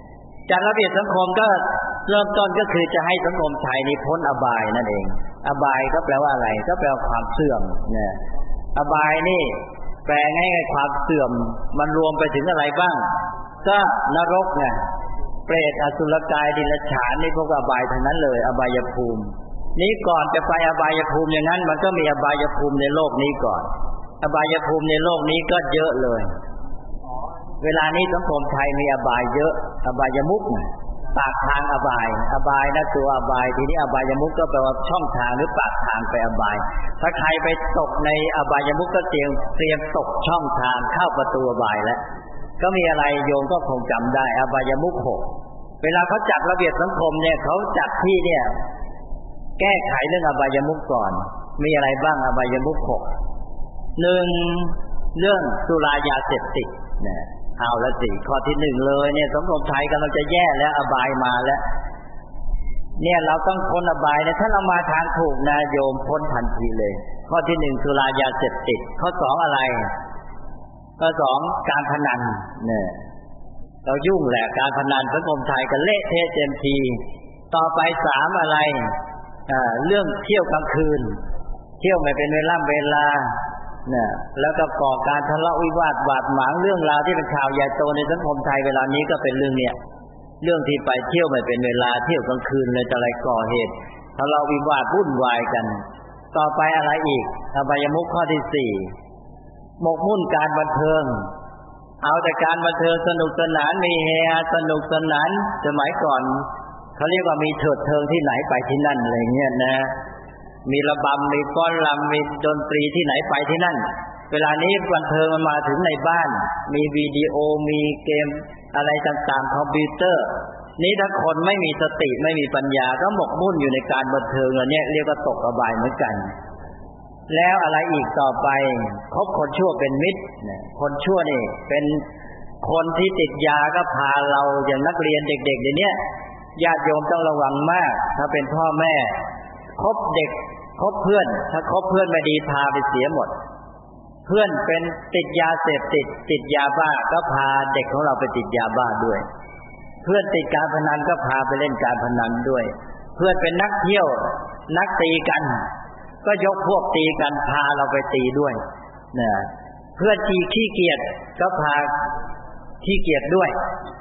จัดระเบียบสังคมก็เริ่มต้นก็คือจะให้สังคมไทยนี้พ้นอบายนั่นเองอบายก็แปลว่าอะไรก็แปลว่าความเสื่อมเนี่ยอบายนี่แปลง่ายๆความเสื่อมมันรวมไปถึงอะไรบ้างก็นรกไงเปรตอสุรกายดิลฉานนี่พวกอบายทั้งนั้นเลยอบายภูมินี้ก่อนจะไปอบายภูมิอย่างนั้นมันก็มีอบายภูมิในโลกนี้ก่อนอบายภูมิในโลกนี้ก็เยอะเลยเวลานี้สังคมไทยมีอบายเยอะอบายมุขปากทางอบายอบายนะตัวอบายทีนี้อบายมุขก็แปลว่าช่องทางหรือปากทางไปอบายถ้าใครไปตกในอบายมุขก็เตรียมเตรียมตกช่องทางเข้าประตูอบายแล้วก็มีอะไรโยมก็คงจำได้อบายมุขหกเวลาเขาจัดระเบียบสังคมเนี่ยเขาจัดที่เนี่ยแก้ไขเรื่องอบายมุขก่อนมีอะไรบ้างอบายมุขหกหนึ่งเรื่องสุรายาเสพติดเนี่ยเอาละสิข้อที่หนึ่งเลยเนี่ยสังคมไทยกำลังจะแย่แล้วอบายมาแล้วเนี่ยเราต้องพ้นอบายนะถ้าเรามาทางถูกนะโยมพ้นทันทีเลยข้อที่หนึ่งสุรายาเสพติดข้อสองอะไรข้อสองการพนันเนี่ยเรายุ่งแหละการพนันสังคมไทยกันเละเทะเต็มทีต่อไปสามอะไรอ่าเรื่องเที่ยวกลางคืนเที่ยวไม่เป็นเวลาเวลาเนี่ยแล้วก็ก่อการทะเลาะวิวาทบาดหมางเรื่องราวที่เป็นข่าวใหญ่โตในสังคมไทยเวลานี้ก็เป็นเรื่องเนี้ยเรื่องที่ไปเที่ยวไม่เป็นเวลาเที่ยวกลางคืนเลยจะอะไรก่อเหตุทะเลาะวิวาทวุ่นวายกันต่อไปอะไรอีกอบายมุขข้อที่สี่หมกมุ่นการบันเทิงเอาแต่การบันเทิงสนุกสนานมีเฮฮาสนุกสนานสมัยก่อนเขาเรียกว่ามีเถิดเทิงที่ไหนไปที่นั่นอะไรเงี้ยนะมีระบำมีฟ้อนรำมีดนตรีที่ไหนไปที่นั่นเวลานี้บันเทิงมันมาถึงในบ้านมีวิดีโอมีเกมอะไรต่างๆคอมพิวเตอร์นี้ถ้าคนไม่มีสติไม่มีปัญญาก็หมกมุ่นอยู่ในการบันเทิงอันนี้เรียกว่าตกอบายเหมือนกันแล้วอะไรอีกต่อไปคบคนชั่วเป็นมิตรคนชั่วนี่เป็นคนที่ติดยาก็พาเราอย่างนักเรียนเด็กๆเดี๋ยวนี้ญาติโยมต้องระวังมากถ้าเป็นพ่อแม่คบเด็กคบเพื่อนถ้าคบเพื่อนไม่ดีพาไปเสียหมดเพื่อนเป็นติดยาเสพติดติดยาบ้าก็พาเด็กของเราไปติดยาบ้าด้วยเพื่อนติดการพนันก็พาไปเล่นการพนันด้วยเพื่อนเป็นนักเที่ยวนักตีกันก็ยกพวกตีกันพาเราไปตีด้วยเนี่ยเพื่อนที่ขี้เกียจก็พาขี้เกียจด้วย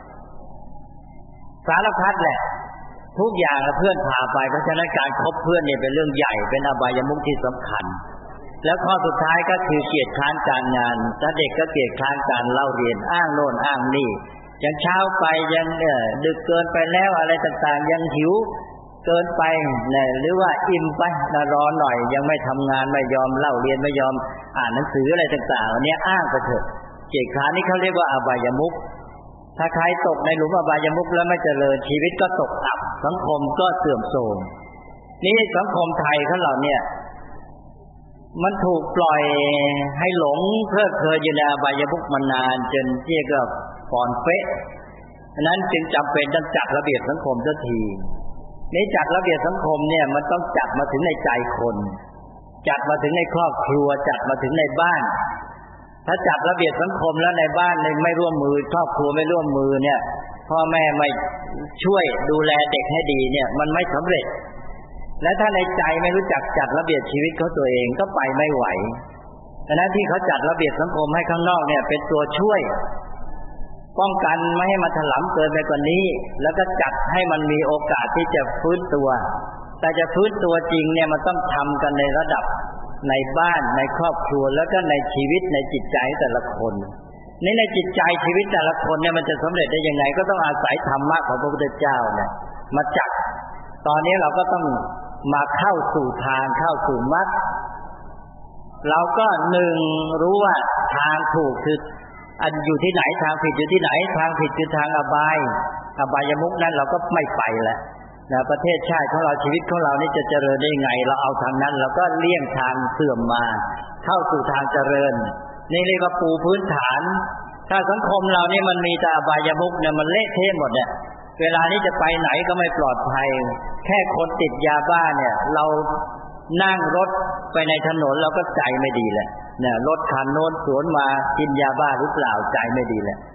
สารพัดแหละทุกอย่างเพื่อนพาไปเพราะฉะนั้นการคบเพื่อนเนี่ยเป็นเรื่องใหญ่เป็นอบายมุขที่สำคัญแล้วข้อสุดท้ายก็คือเกียรติค้านการงานถ้าเด็กก็เกียรติค้านการเล่าเรียนอ้างโน่นอ้างนี่ยังเช้าไปยังเออดึกเกินไปแล้วอะไรต่างๆยังหิวเกินไปเนี่ยหรือว่าอิ่มไปนะรอหน่อยยังไม่ทำงานไม่ยอมเล่าเรียนไม่ยอมอ่านหนังสืออะไรต่างๆอันนี้อ้างไปเถอะเกียรติค้านนี่เขาเรียกว่าอบายมุขถ้าใครตกในหลุมอบายมุขแล้วไม่เจริญชีวิตก็ตกอับสังคมก็เสื่อมโทรมนี่สังคมไทยของเราเนี่ยมันถูกปล่อยให้หลงเพลิดเพลินอยู่ในอบายมุขมานานจนเรียกว่าป่อนเป๊ะฉะนั้นจึงจำเป็นต้องจัดระเบียบสังคมสักทีนี่จัดระเบียบสังคมเนี่ยมันต้องจัดมาถึงในใจคนจัดมาถึงในครอบครัวจัดมาถึงในบ้านถ้าจัดระเบียบสังคมแล้วในบ้านไม่ร่วมมือครอบครัวไม่ร่วมมือเนี่ยพ่อแม่ไม่ช่วยดูแลเด็กให้ดีเนี่ยมันไม่สำเร็จและถ้าในใจไม่รู้จักจัดระเบียบชีวิตเขาตัวเองก็ไปไม่ไหวฉะนั้นที่เขาจัดระเบียบสังคมให้ข้างนอกเนี่ยเป็นตัวช่วยป้องกันไม่ให้มันถลำเกินไปกว่านี้แล้วก็จัดให้มันมีโอกาสที่จะฟื้นตัวแต่จะฟื้นตัวจริงเนี่ยมันต้องทำกันในระดับในบ้านในครอบครัวแล้วก็ในชีวิตในจิตใจแต่ละคนนี่ในจิตใจชีวิตแต่ละคนเนี่ยมันจะสำเร็จได้ยังไงก็ต้องอาศัยธรรมะของพระพุทธเจ้าเนี่ยมาจัดตอนนี้เราก็ต้องมาเข้าสู่ทางเข้าสู่มรรคเราก็หนึ่งรู้ว่าทางถูกคืออันอยู่ที่ไหนทางผิดอยู่ที่ไหนทางผิดคือทางอบายอบายมุขนั้นเราก็ไม่ไปแล้วนะประเทศชาติของเราชีวิตของเรานี่จะเจริญได้ไงเราเอาทางนั้นเราก็เลี่ยงทางเสื่อมมาเข้าสู่ทางเจริญนี่เรียกว่าปูพื้นฐานถ้าสังคมเรานี่มันมีแต่อบายมุขเนี่ยมันเละเทะหมดเนี่ยเวลานี้จะไปไหนก็ไม่ปลอดภัยแค่คนติดยาบ้าเนี่ยเรานั่งรถไปในถนนเราก็ใจไม่ดีแหละเนี่ยรถคันโน้นสวนมากินยาบ้าหรือเปล่าใจไม่ดีแหละ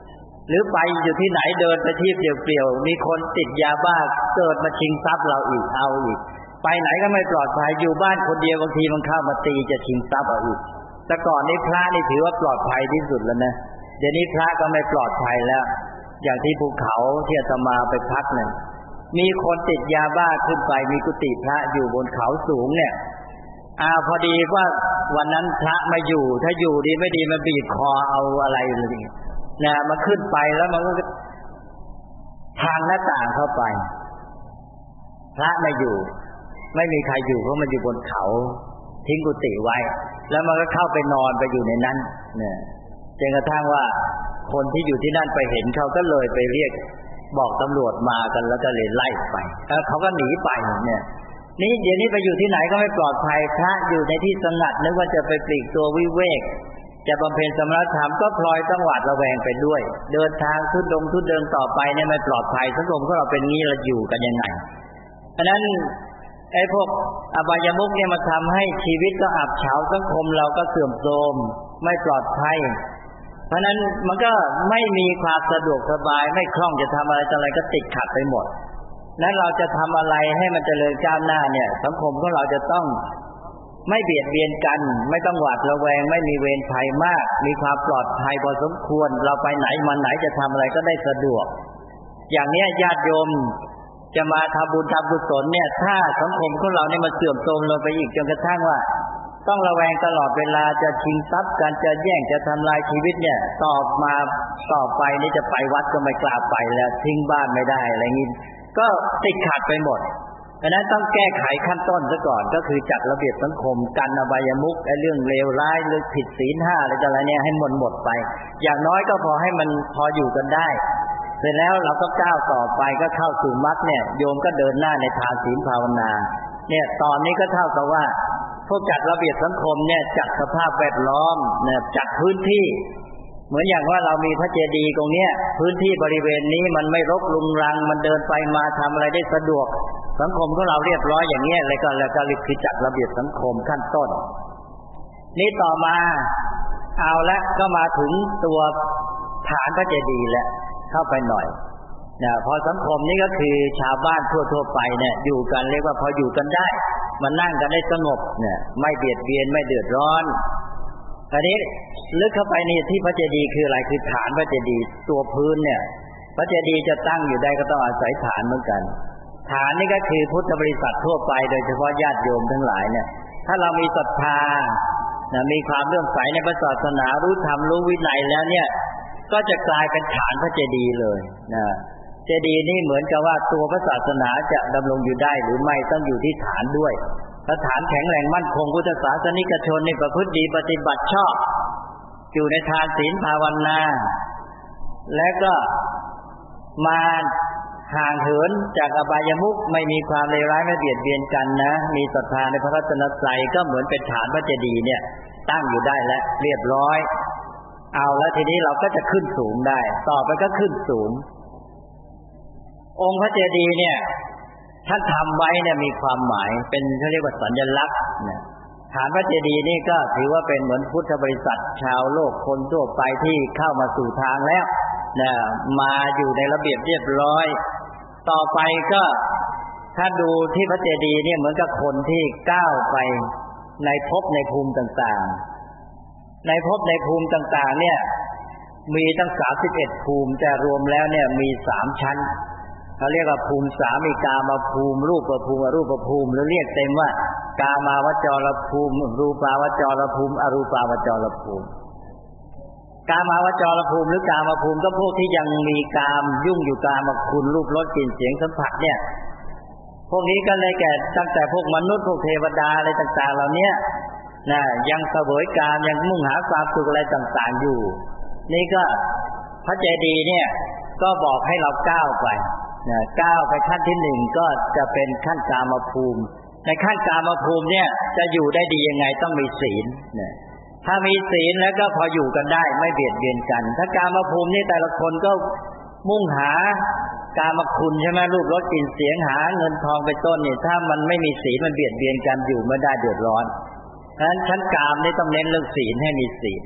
หรือไปอยู่ที่ไหนเดินไปที่เปลี่ยวๆมีคนติดยาบ้าเกิดมาชิงทรัพย์เราอีกเอาอีกไปไหนก็ไม่ปลอดภัยอยู่บ้านคนเดียวบางทีมันเข้ามาตีจะชิงทรัพย์เอาอีกแต่ก่อนนี้พระนี่ถือว่าปลอดภัยที่สุดแล้วนะเดี๋ยวนี้พระก็ไม่ปลอดภัยแล้วอย่างที่ภูเขาที่อาตมาไปพักเนี่ยมีคนติดยาบ้าขึ้นไปมีกุฏิพระอยู่บนเขาสูงเนี่ยอ่าพอดีว่าวันนั้นพระไม่อยู่ถ้าอยู่ดีไม่ดีมันบีบคอเอาอะไรเลยนะมาขึ้นไปแล้วมันก็ทางหน้าต่างเข้าไปพระไม่อยู่ไม่มีใครอยู่เพราะมันอยู่บนเขาทิ้งกุฏิไว้แล้วมันก็เข้าไปนอนไปอยู่ในนั้นเนี่ยจนกระทั่งว่าคนที่อยู่ที่นั่นไปเห็นเขาก็เลยไปเรียกบอกตำรวจมากันแล้วก็เลยไล่ไปแล้วเขาก็หนีไปเนี่ยนี่เดี๋ยวนี้ไปอยู่ที่ไหนก็ไม่ปลอดภัยพระอยู่ในที่สงัดนึกว่าจะไปปลีกตัววิเวกจะบำเพ็ญสมณธรรมก็พลอยต้องหวาดระแวงไปด้วยเดินทางทุดงทุดเดินต่อไปเนี่ยไม่ปลอดภัยสังคมของเราเป็นงี้เราอยู่กันยังไงเพราะนั้นไอ้พวกอบายมุขเนี่ยมาทำให้ชีวิตก็อับเฉาสังคมเราก็เสื่อมโทรมไม่ปลอดภัยเพราะนั้นมันก็ไม่มีความสะดวกสบายไม่คล่องจะทำอะไรอะไรก็ติดขัดไปหมดนั้นเราจะทำอะไรให้มันเจริญก้าวหน้าเนี่ยสังคมของเราจะต้องไม่เบียดเบียนกันไม่ต้องหวาดระแวงไม่มีเวรภัยมากมีความปลอดภัยพอสมควรเราไปไหนมาไหนจะทำอะไรก็ได้สะดวกอย่างเนี้ยญาติโยมจะมาทำบุญทำกุศลเนี่ยถ้าสังคมของเราเนี่ยมันเสื่อมโทรมลงไปอีกจนกระทั่งว่าต้องระแวงตลอดเวลาจะชิงทรัพย์กันจะแย่งจะทำลายชีวิตเนี่ยต่อมาต่อไปนี่จะไปวัดก็ไม่กล้าไปแล้วทิ้งบ้านไม่ได้อะไรงี้ก็ติดขัดไปหมดเพราะนั้นต้องแก้ไขขั้นต้นซะก่อนก็คือจัดระเบียบสังคมกันอบายมุขไอ้เรื่องเลวร้ายหรือผิดศีลห้าอะไรต่างๆเนี่ยให้หมดหมดไปอย่างน้อยก็พอให้มันพออยู่กันได้เสร็จแล้วเราก็ก้าวต่อไปก็เข้าสู่มรรคเนี่ยโยมก็เดินหน้าในทานศีลภาวนาเนี่ยตอนนี้ก็เท่ากับว่าพวกจัดระเบียบสังคมเนี่ยจัดสภาพแวดล้อมเนี่ยจัดพื้นที่เหมือนอย่างว่าเรามีพระเจดีย์ตรงเนี้ยพื้นที่บริเวณนี้มันไม่รกรุงรังมันเดินไปมาทำอะไรได้สะดวกสังคมของเราเรียบร้อยอย่างเงี้ยเลยก็แล้วก็คือจัดระเบียบสังคมขั้นต้นนี่ต่อมาเอาละก็มาถึงตัวฐานพระเจดีย์แล้วเข้าไปหน่อยนะพอสังคมนี้ก็คือชาวบ้านทั่วๆไปเนี่ยอยู่กันเรียกว่าพออยู่กันได้มันนั่งกันได้สงบเนี่ยไม่เบียดเบียนไม่เดือดร้อนอันนี้ลึกเข้าไปนี่ที่พระเจดีย์คืออะไรคือฐานพระเจดีย์ตัวพื้นเนี่ยพระเจดีย์จะตั้งอยู่ได้ก็ต้องอาศัยฐานเหมือนกันฐานนี่ก็คือพุทธบริษัททั่วไปโดยเฉพาะญาติโยมทั้งหลายเนี่ยถ้าเรามีศรัทธานะมีความเลื่อมใสในพระศาสนารู้ธรรมรู้วินัยแล้วเนี่ยก็จะกลายเป็นฐานพระเจดีย์เลยนะเจดีย์นี่เหมือนกับว่าตัวพระศาสนาจะดำรงอยู่ได้หรือไม่ต้องอยู่ที่ฐานด้วยถ้าฐานแข็งแรงมั่นคงพุทธศาสนิกชนในประพฤติดีปฏิบัติชอบอยู่ในทานศีลภาวนาและก็มาห่างเหินจากอบายมุขไม่มีความเลวร้ายไม่เบียดเบียนกันนะมีศรัทธาในพระรัตนตรัยก็เหมือนเป็นฐานพระเจดีย์เนี่ยตั้งอยู่ได้แล้วเรียบร้อยเอาแล้วทีนี้เราก็จะขึ้นสูงได้ต่อไปก็ขึ้นสูงองค์พระเจดีย์เนี่ยท่านทำไว้เนี่ยมีความหมายเป็นเขาเรียกว่าสัญลักษณ์นะฐานพระเจดีย์นี่ก็ถือว่าเป็นเหมือนพุทธบริษัทชาวโลกคนทั่วไปที่เข้ามาสู่ทางแล้วนะมาอยู่ในระเบียบเรียบร้อยต่อไปก็ถ้าดูที่พระเจดีย์เนี่ยเหมือนกับคนที่ก้าวไปในภพในภูมิต่างๆในภพในภูมิต่างๆเนี่ยมีตั้งสามสิบเอ็ดภูมิแต่รวมแล้วเนี่ยมีสามชั้นเขาเรียกว่าภูมิสามมีกามภูมิรูปภูมิอรูปภูมิหรือเรียกเต็มว่ากามาวจรภูมิรูปาวจรภูมิอรูปาวจรภูมิกามาวจรภูมิหรือกามภูมิก็พวกที่ยังมีกามยุ่งอยู่กามคุณรูปรสกลิ่นเสียงสัมผัสเนี่ยพวกนี้ก็เลยแก่ตั้งแต่พวกมนุษย์พวกเทวดาอะไรต่างๆเหล่านี้นะยังเสวยกามยังมุ่งหาความสุขอะไรต่างๆอยู่นี่ก็พระเจดีย์เนี่ยก็บอกให้เราก้าวไปนะก้าวไปขั้นที่หนึ่งก็จะเป็นขั้นกามภูมิในขั้นกามภูมิเนี่ยจะอยู่ได้ดียังไงต้องมีศีลนะถ้ามีศีลแล้วก็พออยู่กันได้ไม่เบียดเบียนกันถ้ากามภูมินี่แต่ละคนก็มุ่งหากามคุณใช่ไหมรูปรสกลิ่นเสียงหาเงินทองเป็นต้นนี่ถ้ามันไม่มีศีลมันเบียดเบียนกันอยู่ไม่ได้เดือดร้อนฉะนั้นชั้นกามนี่ต้องเน้นเรื่องศีลให้มีศีล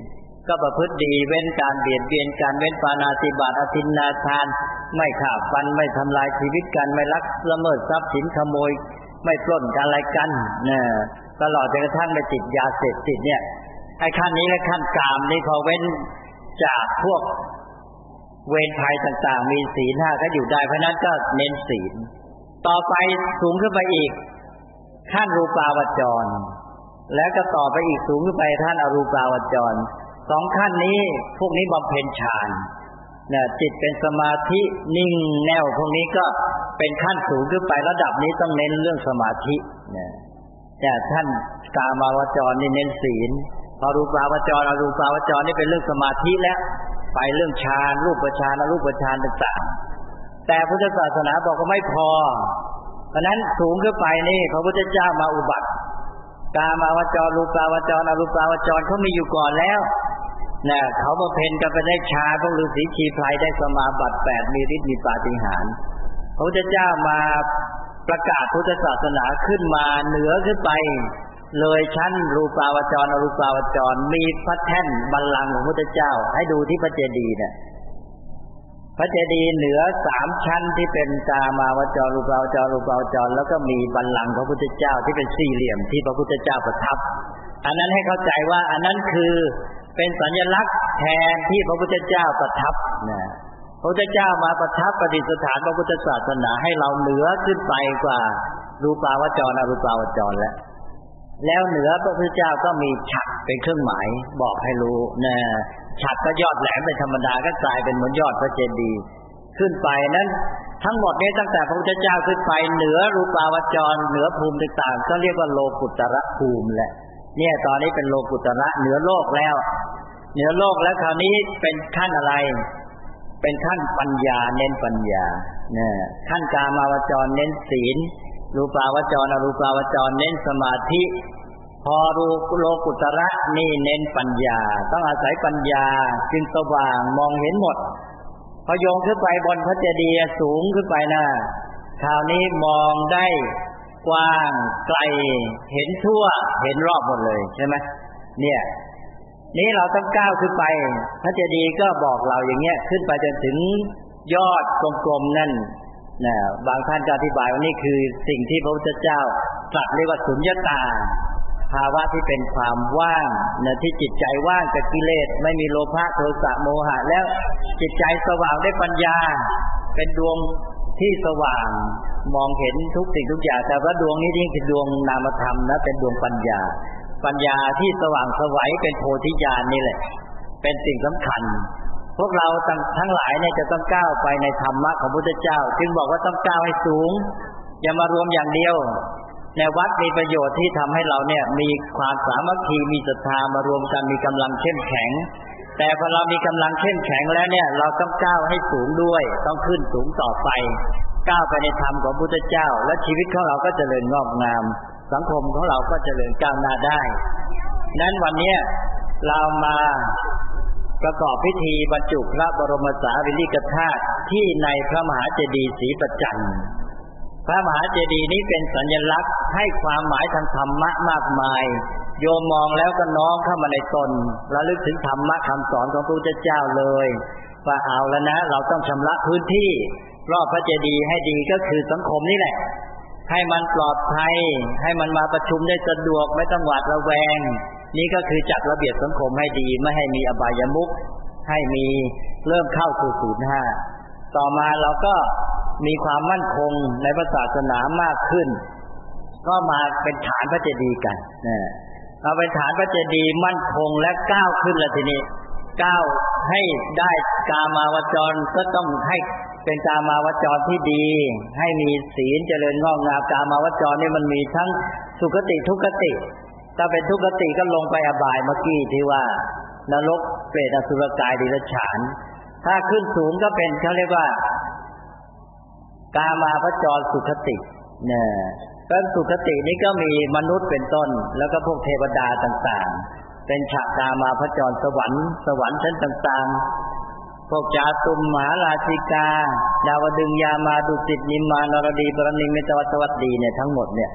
ก็ประพฤติดีเว้นการเบียดเบียนกันเว้นปาณาติบาตอทินนาทานไม่ฆ่าฟันไม่ทำลายชีวิตกันไม่ลักละเมิดทรัพย์สินขโมยไม่ปล้นกันอะไรกันนะตลอดจนกระทั่งไปติดยาเสพติดเนี่ยไอ้ขั้นนี้และขั้นกามนี่พอเว้นจากพวกเวรภัยต่างๆมีศีลห้าก็อยู่ได้เพราะนั้นก็เน้นศีลต่อไปสูงขึ้นไปอีกขั้นรูปาวจรแล้วก็ต่อไปอีกสูงขึ้นไปท่านอรูปาวจรสองขั้นนี้พวกนี้บำเพ็ญฌานเนี่ยจิตเป็นสมาธินิ่งแน่วพวกนี้ก็เป็นขั้นสูงขึ้นไประดับนี้ต้องเน้นเรื่องสมาธิเนี่ยแต่ท่านกามาวจรนี่เน้นศีลพอรูปาวจรอรูปาวจรนี่เป็นเรื่องสมาธิแล้วไปเรื่องฌานรูปฌานอรูปฌานต่างๆแต่พุทธศาสนาบอกว่าไม่พอเพราะนั้นสูงขึ้นไปนี่พระพุทธเจ้ามาอุบัติกามาวจรรูปาวจรอรูปาวจรเขามีอยู่ก่อนแล้วนะเขาบำเพ็ญกันไปได้ฌานพวกฤาษีชีไพรได้สมาบัติแปดมีฤทธิ์มีปาฏิหาริย์พระพุทธเจ้ามาประกาศพุทธศาสนาขึ้นมาเหนือขึ้นไปเลยชั้นรูปาวจรอรูปาวจรมีพระแท่นบัลลังก์ของพระพุทธเจ้าให้ดูที่พระเจดีย์เนี่ยพระเจดีย์เหนือสามชั้นที่เป็นกามาวจรรูปาวจรรูปาวจรแล้วก็มีบัลลังก์พระพุทธเจ้าที่เป็นสี่เหลี่ยมที่พระพุทธเจ้าประทับอันนั้นให้เข้าใจว่าอันนั้นคือเป็นสัญลักษณ์แทนที่พระพุทธเจ้าประทับนะพระพุทธเจ้ามาประทับประดิษฐานพระพุทธศาสนาให้เราเหนือขึ้นไปกว่ารูปาวจรอรูปาวจรแล้วแล้วเหนือพระพุทธเจ้าก็มีฉัตรเป็นเครื่องหมายบอกให้รู้นะฉัตรก็ยอดแหลมเป็นธรรมดาก็กลายเป็นเหมือนยอดพระเจดีย์ขึ้นไปนั้นทั้งหมดนี้ตั้งแต่พระพุทธเจ้าขึ้นไปเหนือรูปาวจรเหนือภูมิต่างๆก็เรียกว่าโลกุตระภูมิแหละเนี่ยตอนนี้เป็นโลกุตระเหนือโลกแล้วเหนือโลกแล้วคราวนี้เป็นขั้นอะไรเป็นขั้นปัญญาเน้นปัญญาเนี่ยขั้นกามาวจรเน้นศีลรูปาวจรอรูปาวจรเน้นสมาธิพอรูปโลกุตระนี่เน้นปัญญาต้องอาศัยปัญญาจึงสว่างมองเห็นหมดพอโยงขึ้นไปบนพระเจดีย์สูงขึ้นไปนะคราวนี้มองได้กว้างไกลเห็นทั่วเห็นรอบหมดเลยใช่ไหมเนี่ยนี้เราต้องก้าวขึ้นไปพระเจดีย์ก็บอกเราอย่างเงี้ยขึ้นไปจนถึงยอดกลมๆนั่นนะบางท่านก็อธิบายว่านี่คือสิ่งที่พระพุทธเจ้าตรัสเรียกว่าสุญญตาภาวะที่เป็นความว่างนะที่จิตใจว่างจากกิเลสไม่มีโลภะโทสะโมหะแล้วจิตใจสว่างด้วยปัญญาเป็นดวงที่สว่างมองเห็นทุกสิ่งทุกอย่างแต่ว่าดวงนี้ที่คือดวงนามธรรมนะเป็นดวงปัญญาปัญญาที่สว่างไสวเป็นโพธิญาณนี่แหละเป็นสิ่งสำคัญพวกเราทั้งหลายเนี่ยจะต้องก้าวไปในธรรมะของพระพุทธเจ้าจึงบอกว่าต้องก้าวให้สูงอย่ามารวมอย่างเดียวในวัดมีประโยชน์ที่ทำให้เราเนี่ยมีความสามัคคีมีศรัทธามารวมกันมีกำลังเข้มแข็งแต่พอเรามีกำลังเข้มแข็งแล้วเนี่ยเราต้องก้าวให้สูงด้วยต้องขึ้นสูงต่อไปก้าวไปในธรรมของพระพุทธเจ้าและชีวิตของเราก็เจริญงอกงามสังคมของเราก็เจริญก้าวหน้าได้นั้นวันนี้เรามาประกอบพิธีบรรจุพระบรมสารีริกธาตุที่ในพระมหาเจดีย์ศรีประจันทร์พระมหาเจดีย์นี้เป็นสัญลักษณ์ให้ความหมายทางธรรมะมากมายโยมมองแล้วก็น้อมเข้ามาในตนระลึกถึงธรรมะคำสอนของพระพุทธเจ้าเลยว่าเอาแล้วนะเราต้องชำระพื้นที่รอบพระเจดีย์ให้ดีก็คือสังคมนี่แหละให้มันปลอดภัยให้มันมาประชุมได้สะดวกไม่ต้องหวาดระแวงนี่ก็คือจัดระเบียบสังคมให้ดีไม่ให้มีอบายมุขให้มีเริ่มเข้าสู่ศีลห้าต่อมาเราก็มีความมั่นคงในพระศาสนามากขึ้นก็มาเป็นฐานพระเจดีย์กันนะเอาเป็นฐานพระเจดีย์มั่นคงและก้าวขึ้นแล้วทีนี้ก้าวให้ได้กามาวจรก็ต้องให้เป็นกามาวจรที่ดีให้มีศีลเจริญงอกงามกามาวจรนี่มันมีทั้งสุคติทุกขติถ้าเป็นทุกขติก็ลงไปอบายเมื่อกี้ที่ว่านรกเปรตอสุรกายเดรัจฉานถ้าขึ้นสูงก็เป็นเขาเรียกว่ากามาวจรสุคติเนี่ยเป็นสุคตินี้ก็มีมนุษย์เป็นต้นแล้วก็พวกเทวดาต่างๆเป็นฉากกามาวจรสวรรค์สวรรค์ชั้นต่างๆพวกจาตุมมหาราชิกาดาวดึงยามาดุสิตนิมมานรดีปรณิมิตวสวัสดีเนี่ยทั้งหมดเนี่ย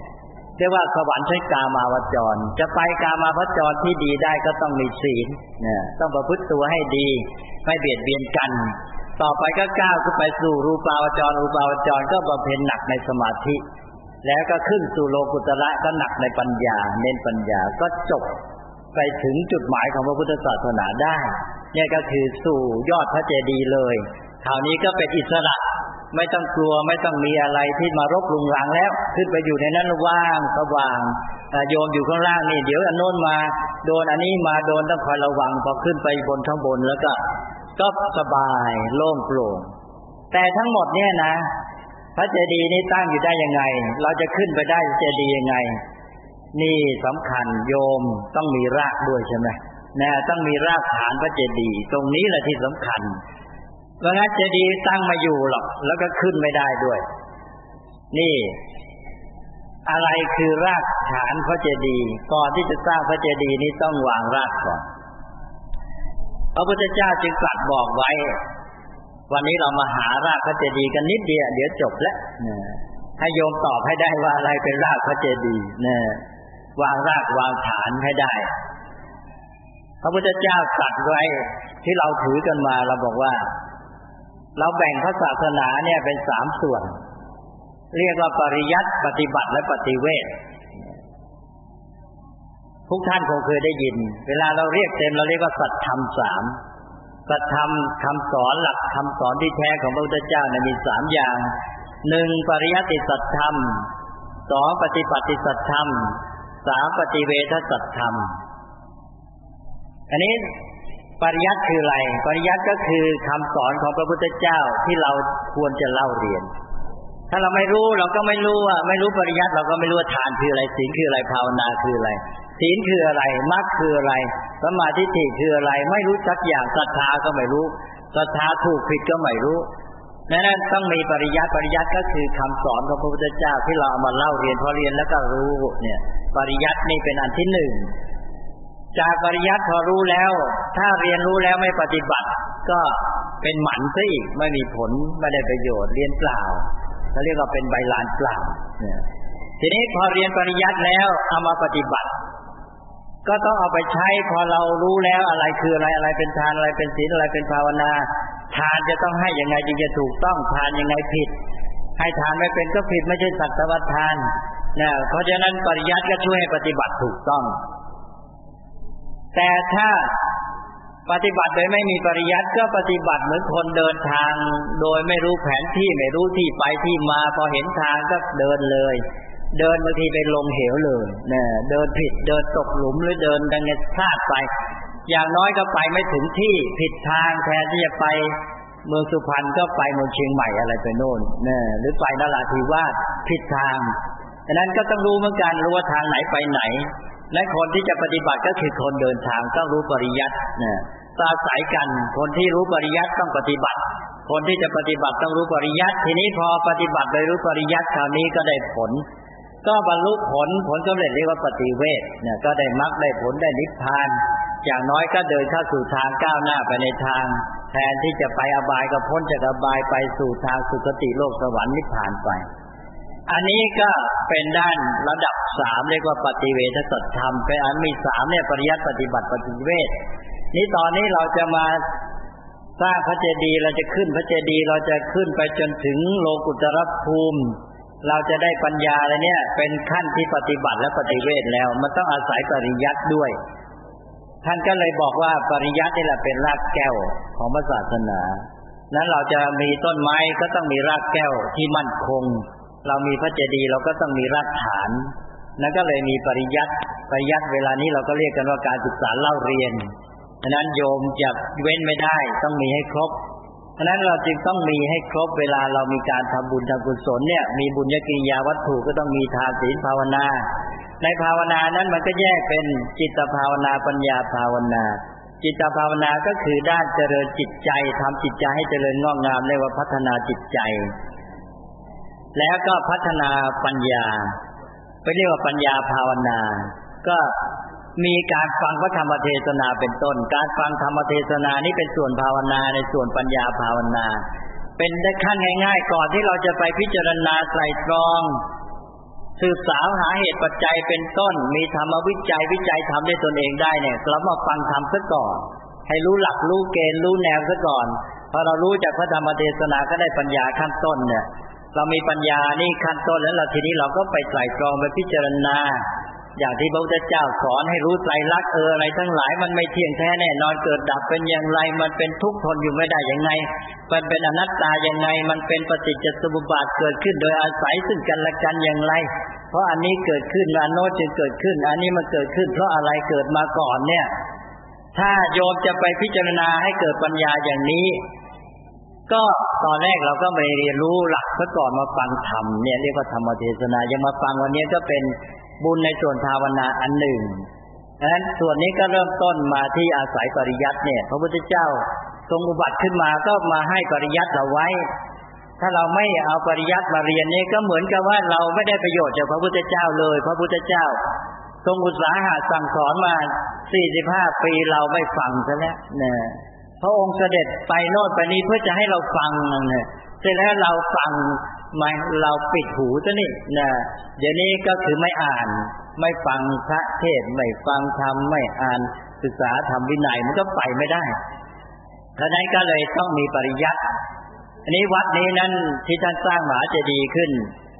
เรียกว่าสวรรค์ใช้กามาวจรจะไปกามาวจรที่ดีได้ก็ต้องมีศีลเนี่ยต้องประพฤติตัวให้ดีไม่เบียดเบียนกันต่อไปก็ก้าวขึ้นไปสู่รูปาวจรรูปาวจรก็บำเพ็ญหนักในสมาธิแล้วก็ขึ้นสู่โลกุตระก็หนักในปัญญาเน้นปัญญาก็จบไปถึงจุดหมายของพระพุทธศาสนาได้เนี่ยก็คือสู่ยอดพระเจดีย์เลยคราวนี้ก็เป็นอิสระไม่ต้องกลัวไม่ต้องมีอะไรที่มารบรุงรังแล้วขึ้นไปอยู่ในนั้นว่างสว่างโยมอยู่ข้างล่างนี่เดี๋ยวอันโน้นมาโดนอันนี้มาโดนต้องคอยระวังพอขึ้นไปบนข้างบนแล้วก็ก็สบายโล่งโปร่งแต่ทั้งหมดเนี่ยนะพระเจดีย์นี้ตั้งอยู่ได้ยังไงเราจะขึ้นไปได้เจดีย์ยังไงนี่สำคัญโยมต้องมีรากด้วยใช่ไหมนะต้องมีรากฐานพระเจดีย์ตรงนี้แหละที่สำคัญเพราะงั้นเจดีย์ตั้งมาอยู่หรอกแล้วก็ขึ้นไม่ได้ด้วยนี่อะไรคือรากฐานพระเจดีย์ก่อนที่จะสร้างพระเจดีย์นี้ต้องวางรากก่อนพระพุทธเจ้าจึงตรัสบอกไว้วันนี้เรามาหารากพระเจดีย์กันนิดเดียวเดี๋ยวจบแล้วให้โยมตอบให้ได้ว่าอะไรเป็นรากพระเจดีย์นะวางรากวางฐานให้ได้พระพุทธเจ้าตรัสไว้ที่เราถือกันมาเราบอกว่าเราแบ่งพระศาสนาเนี่ยเป็นสามส่วนเรียกว่าปริยัติปฏิบัติและปฏิเวททุกท่านคงเคยได้ยินเวลาเราเรียกเต็มเราเรียกว่าสัจธรรมสามสัจธรรมคำสอนหลักคำสอนที่แท้ของพระพุทธเจ้าเนี่ยมีสามอย่างหนึ่งปริยัติสัจธรรมสองปฏิบัติสัจธรรมสามปฏิเวทสัจธรรมอันนี้ปริยัติคืออะไรปริยัติก็คือคำสอนของพระพุทธเจ้าที่เราควรจะเล่าเรียนถ้าเราไม่รู้เราก็ไม่รู้ว่าไม่รู้ปริยัติเราก็ไม่รู้ว่าทานคืออะไรศีลคืออะไรภาวนาคืออะไรศีลคืออะไรมรรคคืออะไรสมาธิคืออะไรไม่รู้สักอย่างศรัทธาก็ไม่รู้ศรัทธาถูกผิดก็ไม่รู้นั้นต้องมีปริยัติปริยัติก็คือคำสอนของพระพุทธเจ้าที่เราเอามาเล่าเรียนพอเรียนแล้วก็รู้เนี่ยปริยัตินี่เป็นอันที่หนึ่งจากปริยัติพอรู้แล้วถ้าเรียนรู้แล้วไม่ปฏิบัติก็เป็นหมันซะอีกไม่มีผลไม่ได้ประโยชน์เรียนเปล่าเขาเรียกว่าเป็นใบลานเปล่าทีนี้พอเรียนปริยัติแล้วเอามาปฏิบัติก็ต้องเอาไปใช้พอเรารู้แล้วอะไรคืออะไรอะไรเป็นทานอะไรเป็นศีลอะไรเป็นภาวนาทานจะต้องให้ยังไงจึงจะถูกต้องทานยังไงผิดให้ทานไม่เป็นก็ผิดไม่ใช่สัตวทานนะเพราะฉะนั้นปริยัติก็ช่วยให้ปฏิบัติถูกต้องแต่ถ้าปฏิบัติโดยไม่มีปริยัติก็ปฏิบัติเหมือนคนเดินทางโดยไม่รู้แผนที่ไม่รู้ที่ไปที่มาพอเห็นทางก็เดินเลยเดินบางทีไปลงเหวเลยเนี่ยเดินผิดเดินตกหลุมหรือเดินดังเงี้ยพลาดไปอย่างน้อยก็ไปไม่ถึงที่ผิดทางแทนที่จะไปเมืองสุพรรณก็ไปเมืองเชียงใหม่อะไรไปโน่นเนี่ยหรือไปนราธิวาสผิดทางดังนั้นก็ต้องรู้เหมือนกันรู้ว่าทางไหนไปไหนและคนที่จะปฏิบัติก็คือคนเดินทางต้องรู้ปริยัติเนี่ยอาศัยกันคนที่รู้ปริยัติต้องปฏิบัติคนที่จะปฏิบัติต้องรู้ปริยัติทีนี้พอปฏิบัติโดยรู้ปริยัติคราวนี้ก็ได้ผลก็บรรลุผลผลสำเร็จเรียกว่าปฏิเวทเนี่ยก็ได้มรรคได้ผลได้นิพพานอย่างน้อยก็เดินเข้าสู่ทางก้าวหน้าไปในทางแทนที่จะไปอบายก็พ้นจากอบายไปสู่ทางสุคติโลกสวรรค์นิพพานไปอันนี้ก็เป็นด้านระดับสามเรียกว่าปฏิเวทสัจธรรมเป็นอันมีสามเนี่ยปริยัติปฏิบัติปฏิเวทนี่ตอนนี้เราจะมาสร้างพระเจดีย์เราจะขึ้นพระเจดีย์เราจะขึ้นไปจนถึงโลกุตรภูมิเราจะได้ปัญญาอะไรเนี่ยเป็นขั้นที่ปฏิบัติและปฏิเวทแล้วมันต้องอาศัยปริยัติด้วยท่านก็เลยบอกว่าปริยัตินี่แหละเป็นรากแก้วของศาสนานั้นเราจะมีต้นไม้ก็ต้องมีรากแก้วที่มั่นคงเรามีพระเจดีย์เราก็ต้องมีรากฐานนั่นก็เลยมีปริยัติปริยัติเวลานี้เราก็เรียกกันว่าการศึกษาเล่าเรียนฉะนั้นโยมจะเว้นไม่ได้ต้องมีให้ครบฉะนั้นเราจึงต้องมีให้ครบเวลาเรามีการทำบุญทำกุศลเนี่ยมีบุญญกิริยาวัตถุก็ต้องมีทานศีลภาวนาในภาวนานั้นมันก็แยกเป็นจิตภาวนาปัญญาภาวนาจิตภาวนาก็คือด้านเจริญจิตใจทำจิตใจให้เจริญงอกงามเรียกว่าพัฒนาจิตใจแล้วก็พัฒนาปัญญาไปเรียกว่าปัญญาภาวนาก็มีการฟังพระธรรมเทศนาเป็นต้นการฟังธรรมเทศนานี่เป็นส่วนภาวนาในส่วนปัญญาภาวนาเป็นได้ขั้นง่ายๆก่อนที่เราจะไปพิจารณาไตร่ตรองสืบสาวหาเหตุปัจจัยเป็นต้นมีธรรมวิจัยวิจัยทำด้วยตนเองได้เนี่ยเรามาฟังธรรมซะก่อนให้รู้หลักรู้เกณฑ์รู้แนวซะก่อนพอเรารู้จากพระธรรมเทศนาก็ได้ปัญญาขั้นต้นเนี่ยเรามีปัญญานี่ขั้นต้นแล้วเราทีนี้เราก็ไปไตร่ตรองไปพิจารณาอย่างที่พระพุทธเจ้าสอนให้รู้ไตรลักษณ์เอออะไรทั้งหลายมันไม่เที่ยงแท้แน่นอนเกิดดับเป็นอย่างไรมันเป็นทุกข์ทนอยู่ไม่ได้ยังไงมันเป็นอนัตตายังไงมันเป็นปฏิจจสมุปบาทเกิดขึ้นโดยอาศัยซึ่งกันและกันอย่างไรเพราะอันนี้เกิดขึ้นอันโน้นจึงเกิดขึ้นอันนี้มันเกิดขึ้นเพราะอะไรเกิดมาก่อนเนี่ยถ้าโยมจะไปพิจารณาให้เกิดปัญญาอย่างนี้ก็ตอนแรกเราก็ไปเรียนรู้หลักซะก่อนมาฟังธรรมเนี่ยเรียกว่าธรรมเทศนายังมาฟังวันนี้ก็เป็นบุญในส่วนภาวนาอันหนึ่งดังนั้นส่วนนี้ก็เริ่มต้นมาที่อาศัยปริยัติเนี่ยพระพุทธเจ้าทรงอุบัติขึ้นมาก็มาให้ปริยัติเราไว้ถ้าเราไม่เอาปริยัติมาเรียนนี่ก็เหมือนกับว่าเราไม่ได้ประโยชน์จากพระพุทธเจ้าเลยพระพุทธเจ้าทรงอุตสาหะสั่งสอนมาสี่สิบห้าปีเราไม่ฟังซะแล้วเนี่ยพระองค์เสด็จไปโน่นไปนี่เพื่อจะให้เราฟังเนี่ยเสร็จแล้วเราฟังไม่เราปิดหูซะนี่นะเดี๋ยวนี้ก็คือไม่อ่านไม่ฟังพระเทศน์ไม่ฟังธรรมไม่อ่านศึกษาธรรมวินัยมันก็ไปไม่ได้ฉะนั้นก็เลยต้องมีปริยัติอันนี้วัดนี้นั้นที่ท่านสร้างมหาเจดีย์ขึ้น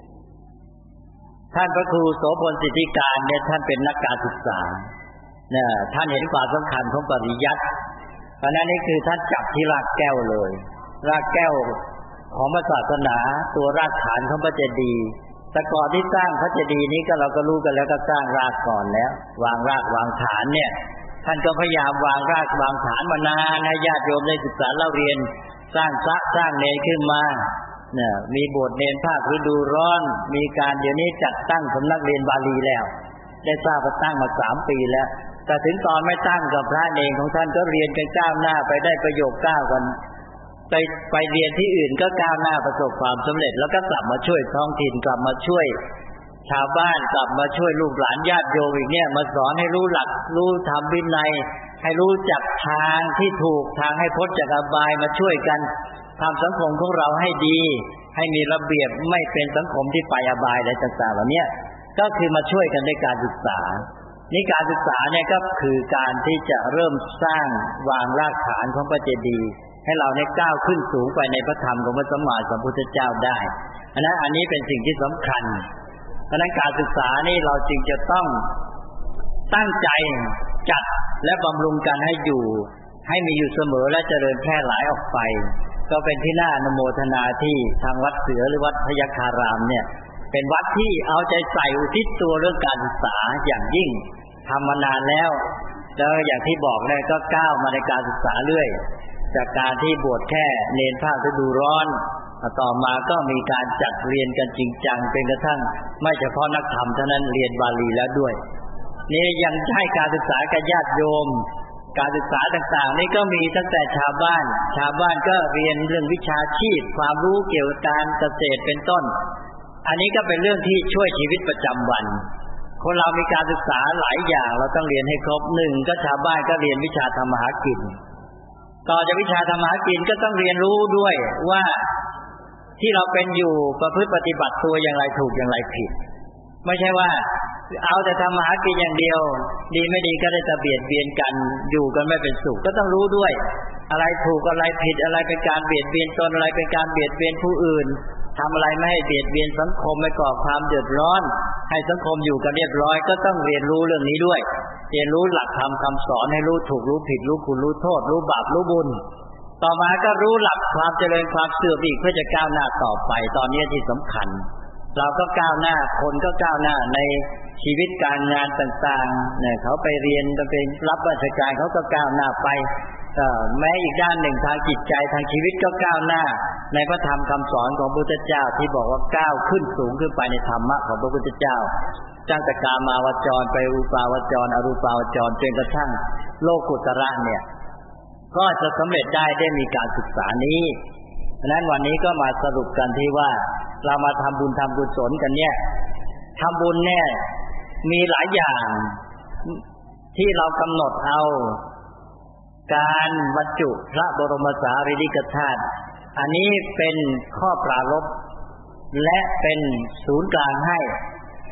ท่านพระครูโสพลสิทธิการเนี่ยท่านเป็นนักการศึกษาเนี่ยท่านเห็นความสำคัญของปริยัติเพราะนั้นนี่คือท่านจับที่รากแก้วเลยรากแก้วของศาสนาตัวรากฐานของพระเจดีย์แต่ก่อนที่สร้างพระเจดีย์นี้ก็เราก็รู้กันแล้วก็สร้างรากก่อนแล้ววางรากวางฐานเนี่ยท่านก็พยายามวางรากวางฐานมานานให้ญาติโยมได้ศึกษาเล่าเรียนสร้างพระสร้างเนรขึ้นมาเนี่ยมีโบสถ์เนรภาคฤดูร้อนมีการเดี๋ยวนี้จัดตั้งสำนักเรียนบาลีแล้วได้ทราบว่าตั้งมาสามปีแล้วแต่ถึงตอนไม่ตั้งกับพระเนรของท่านก็เรียนกันก้าวหน้าไปได้ประโยคเก้ากันไปไปเรียนที่อื่นก็ก้าวหน้าประสบความสำเร็จแล้วก็กลับมาช่วยท้องถิ่นกลับมาช่วยชาวบ้านกลับมาช่วยลูกหลานญาติโยมอีกเนี่ยมาสอนให้รู้หลักรู้ธรรมวินัยให้รู้จักทางที่ถูกทางให้พ้นจากอบายมาช่วยกันทำสังคมของเราให้ดีให้มีระเบียบไม่เป็นสังคมที่ไปอบายอะไรต่างๆเหล่านี้ก็คือมาช่วยกันในการศึกษานี่การศึกษาเนี่ยก็คือการที่จะเริ่มสร้างวางรากฐานของพระเจดีย์ให้เราเนี่ยก้าวขึ้นสูงไปในพระธรรมของพระสัมมาสัมพุทธเจ้าได้อันนั้นอันนี้เป็นสิ่งที่สำคัญเพราะนั้นการศึกษานี่เราจึงจะต้องตั้งใจจัดและบำรุงกันให้อยู่ให้มีอยู่เสมอและเจริญแพร่หลายออกไปก็เป็นที่น่าอนุโมทนาที่ทางวัดเสือหรือวัดพยัคฆารามเนี่ยเป็นวัดที่เอาใจใส่อุทิศตัวเรื่องการศึกษาอย่างยิ่งทำมานานแล้วแล้วอย่างที่บอกเนี่ยก็ก้าวมาในการศึกษาเรื่อยจากการที่บวชแค่เนรภาคฤดูร้อนต่อมาก็มีการจัดเรียนกันจริงจังเป็นกระทั่งไม่เฉพาะนักธรรมเท่านั้นเรียนบาลีแล้วด้วยนี่ยังใช้การศึกษากับญาติโยมการศึกษาต่างๆนี่ก็มีตั้งแต่ชาวบ้านชาวบ้านก็เรียนเรื่องวิชาชีพความรู้เกี่ยวกับการเกษตรเป็นต้นอันนี้ก็เป็นเรื่องที่ช่วยชีวิตประจำวันคนเรามีการศึกษาหลายอย่างเราต้องเรียนให้ครบหนึ่งก็ชาวบ้านก็เรียนวิชาทำมาหากินต่อจากวิชาทำมาหากินก็ต้องเรียนรู้ด้วยว่าที่เราเป็นอยู่ประพฤติปฏิบัติตัวอย่างไรถูกอย่างไรผิดไม่ใช่ว่าเอาแต่ทำมาหากินอย่างเดียวดีไม่ดีก็ได้แต่เบียดเบียนกันอยู่กันไม่เป็นสุขก็ต้องรู้ด้วยอะไรถูกอะไรผิดอะไรเป็นการเบียดเบียนตนอะไรเป็นการเบียดเบียนผู้อื่นทำอะไรไม่ให้เบียดเบียนสังคมไม่ก่อความเดือดร้อนให้สังคมอยู่กันเรียบร้อยก็ต้องเรียนรู้เรื่องนี้ด้วยเรียนรู้หลักธรรมคำสอนให้รู้ถูกรู้ผิดรู้คุณรู้โทษรู้บาปรู้บุญต่อมาก็รู้หลักความเจริญความเสื่อมอีกเพื่อจะก้าวหน้าต่อไปตอนนี้ที่สำคัญเราก็ก้าวหน้าคนก็ก้าวหน้าในชีวิตการงานต่างๆเนี่ยเขาไปเรียนไปรับราชการเขาก็ก้าวหน้าไปแม้อีกด้านหนึ่งทางจิตใจทางชีวิตก็ก้าวหน้าในพระธรรมคำสอนของพระพุทธเจ้าที่บอกว่าก้าวขึ้นสูงขึ้นไปในธรรมะของพระพุทธเจ้าตั้งแต่กามาวจรไปรูปาวจรอรูปาวจรจนกระทั่งโลกุตระเนี่ยก็จะสำเร็จได้ได้มีการศึกษานี้ฉะนั้นวันนี้ก็มาสรุปกันที่ว่าเรามาทำบุญทำกุศลกันเนี่ยทำบุญเนี่ยมีหลายอย่างที่เรากำหนดเอาการบรรจุพระบรมสารีริกธาตุอันนี้เป็นข้อปรารภและเป็นศูนย์กลางให้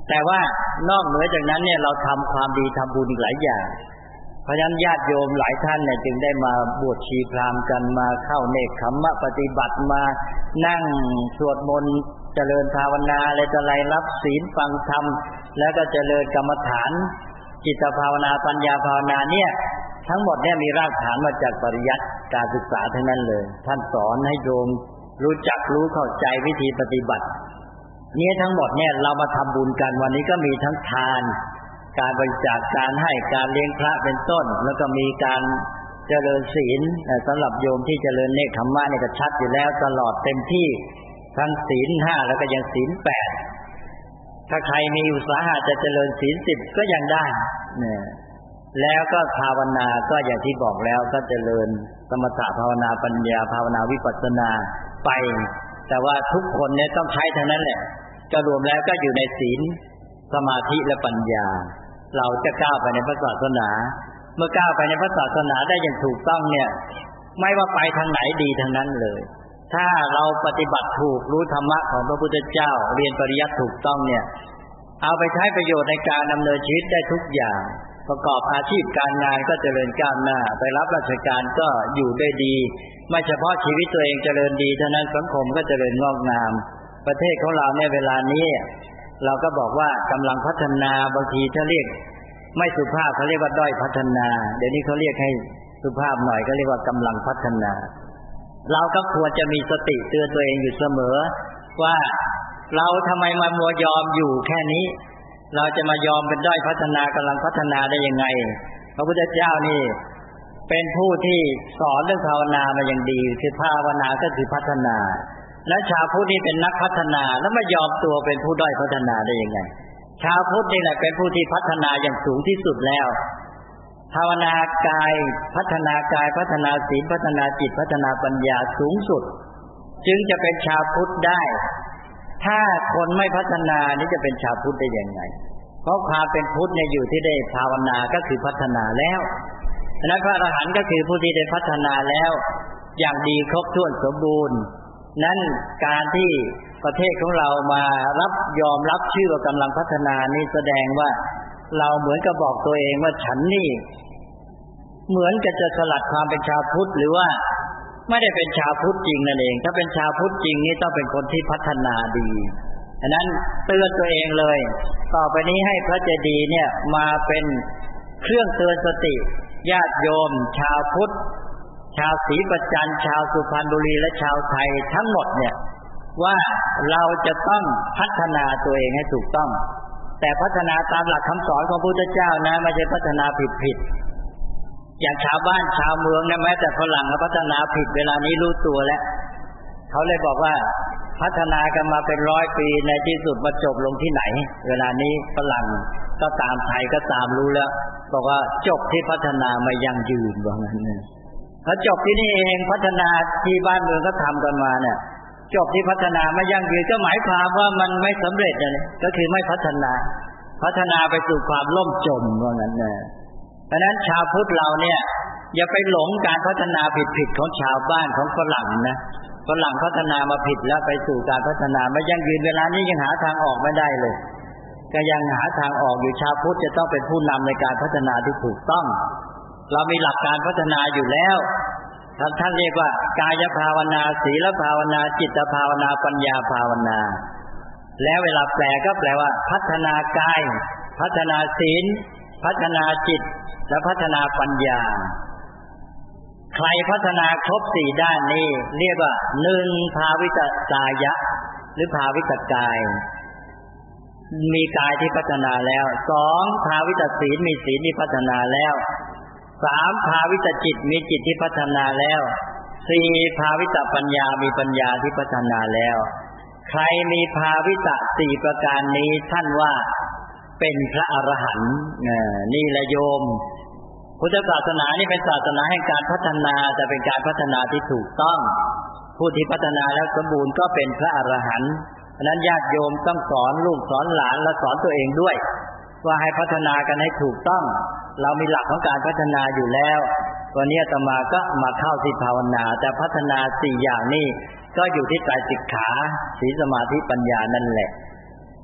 แต่ว่านอกเหนือจากนั้นเนี่ยเราทำความดีทำบุญอีกหลายอย่างเพราะฉะนั้นญาติโยมหลายท่านเนี่ยจึงได้มาบวชชีพราหมณ์กันมาเข้าเนกขัมมะปฏิบัติมานั่งสวดมนต์เจริญภาวนาอะไรต่ออะไรรับศีลฟังธรรมแล้วก็เจริญกรรมฐานจิตภาวนาปัญญาภาวนาเนี่ยทั้งหมดเนี่ยมีรากฐานมาจากปริยัติการศึกษาทั้งนั้นเลยท่านสอนให้โยมรู้จักรู้เข้าใจวิธีปฏิบัตินี้ทั้งหมดเนี่ยเรามาทำบุญกันวันนี้ก็มีทั้งทานการบริจาคการให้การเลี้ยงพระเป็นต้นแล้วก็มีการเจริญศีลสำหรับโยมที่เจริญเนกขัมมะนี่ก็ชัดอยู่แล้วตลอดเต็มที่ทั้งศีลห้าแล้วก็ยังศีลแปดถ้าใครมีอุตสาหะจะเจริญศีลสิบก็ยังได้เนี่ยแล้วก็ภาวนาก็อย่างที่บอกแล้วก็เจริญสมถะภาวนาปัญญาภาวนาวิปัสสนาไปแต่ว่าทุกคนเนี่ยต้องใช้ทั้งนั้นแหละก็รวมแล้วก็อยู่ในศีลสมาธิและปัญญาเราจะก้าวไปในพระศาสนาเมื่อก้าวไปในพระศาสนาได้อย่างถูกต้องเนี่ยไม่ว่าไปทางไหนดีทางนั้นเลยถ้าเราปฏิบัติถูกรู้ธรรมะของพระพุทธเจ้าเรียนปริยัติถูกต้องเนี่ยเอาไปใช้ประโยชน์ในการดำเนินชีวิตได้ทุกอย่างประกอบอาชีพการงานก็เจริญก้าวหน้าไปรับราชการก็อยู่ได้ดีไม่เฉพาะชีวิตตัวเองเจริญดีเท่านั้นสังคมก็เจริญงอกงามประเทศของเราในเวลานี้เราก็บอกว่ากำลังพัฒนาบางทีถ้าเรียกไม่สุภาพเขาเรียกว่าด้อยพัฒนาเดี๋ยวนี้เขาเรียกให้สุภาพหน่อยก็เรียกว่ากำลังพัฒนาเราก็ควรจะมีสติเตือนตัวเองอยู่เสมอว่าเราทำไมมามัวยอมอยู่แค่นี้เราจะมายอมเป็นด้อยพัฒนากำลังพัฒนาได้ยังไงพระพุทธเจ้านี่เป็นผู้ที่สอนเรื่องภาวนามาอย่างดีคือภาวนาก็คือพัฒนาและชาวพุทธนี่เป็นนักพัฒนาแล้วมายอมตัวเป็นผู้ด้อยพัฒนาได้ยังไงชาวพุทธนี่แหละเป็นผู้ที่พัฒนาอย่างสูงที่สุดแล้วภาวนากายพัฒนากายพัฒนาศีลพัฒนาจิตพัฒนาปัญญาสูงสุดจึงจะเป็นชาวพุทธได้ถ้าคนไม่พัฒนานี่จะเป็นชาวพุทธได้ยังไงเพราะความเป็นพุทธเนี่ยอยู่ที่ได้ภาวนาก็คือพัฒนาแล้วฉะนั้นพระอรหันต์ก็คือผู้ที่ได้พัฒนาแล้วอย่างดีครบถ้วนสมบูรณ์นั้นการที่ประเทศของเรามารับยอมรับชื่อว่ากำลังพัฒนานี่แสดงว่าเราเหมือนกับบอกตัวเองว่าฉันนี่เหมือนกับจะสลัดความเป็นชาวพุทธหรือว่าไม่ได้เป็นชาวพุทธจริงนั่นเองถ้าเป็นชาวพุทธจริงนี่ต้องเป็นคนที่พัฒนาดีฉะนั้นเตือนตัวเองเลยต่อไปนี้ให้พระเจดีย์เนี่ยมาเป็นเครื่องเตือนสติญาติโยมชาวพุทธชาวศรีประจันชาวสุพรรณบุรีและชาวไทยทั้งหมดเนี่ยว่าเราจะต้องพัฒนาตัวเองให้ถูกต้องแต่พัฒนาตามหลักคำสอนของพระพุทธเจ้านะไม่ใช่พัฒนาผิดๆอย่างชาวบ้านชาวเมืองนะแม้แต่ฝรั่งก็พัฒนาผิดเวลานี้รู้ตัวแล้วเขาเลยบอกว่าพัฒนากันมาเป็นร้อยปีในที่สุดมาจบลงที่ไหนเวลานี้ฝรั่งก็ตามไทยก็ตามรู้แล้วบอกว่าจบที่พัฒนาไม่ยั่งยืนว่างั้นเนี่ยพอจบที่นี่เองพัฒนาที่บ้านเมืองก็ทำกันมาเนี่ยจบที่พัฒนาไม่ยั่งยืนก็หมายความว่ามันไม่สำเร็จนะก็คือไม่พัฒนาพัฒนาไปสู่ความล่มจมว่างั้นนะเพราะนั้นชาวพุทธเราเนี่ยอย่าไปหลงการพัฒนาผิดๆของชาวบ้านของฝรั่งนะฝรั่งพัฒนามาผิดแล้วไปสู่การพัฒนาไม่ยั่งยืนเวลานี้ยังหาทางออกไม่ได้เลยก็ยังหาทางออกอยู่ชาวพุทธจะต้องเป็นผู้นำในการพัฒนาที่ถูกต้องเรามีหลักการพัฒนาอยู่แล้วท่านท่านเรียกว่ากายภาวนาศีลภาวนาจิตภาวนาปัญญาภาวนาแล้วเวลาแปลก็แปลว่าพัฒนากายพัฒนาศีลพัฒนาจิตและพัฒนาปัญญาใครพัฒนาครบสี่ด้านนี้เรียกว่าหนึ่งภาวิตกายะหรือภาวิตกายมีกายที่พัฒนาแล้วสองภาวิตศีลมีศีลที่พัฒนาแล้วสามภาวิตจิตมีจิตที่พัฒนาแล้วสี่ภาวิตปัญญามีปัญญาที่พัฒนาแล้วใครมีภาวิตสี่ประการนี้ท่านว่าเป็นพระอรหันต์นี่แหละโยมพุทธศาสนานี่เป็นศาสนาแห่งการพัฒนาแต่เป็นการพัฒนาที่ถูกต้องผู้ที่พัฒนาแล้วสมบูรณ์ก็เป็นพระอรหันต์เพราะนั้นญาติโยมต้องสอนลูกสอนหลานและสอนตัวเองด้วยว่าให้พัฒนากันให้ถูกต้องเรามีหลักของการพัฒนาอยู่แล้ววันนี้อาตมาก็มาเข้าที่ภาวนาแต่พัฒนาสี่อย่างนี้ก็อยู่ที่ไตรสิกขาศีลสมาธิปัญญานั่นแหละ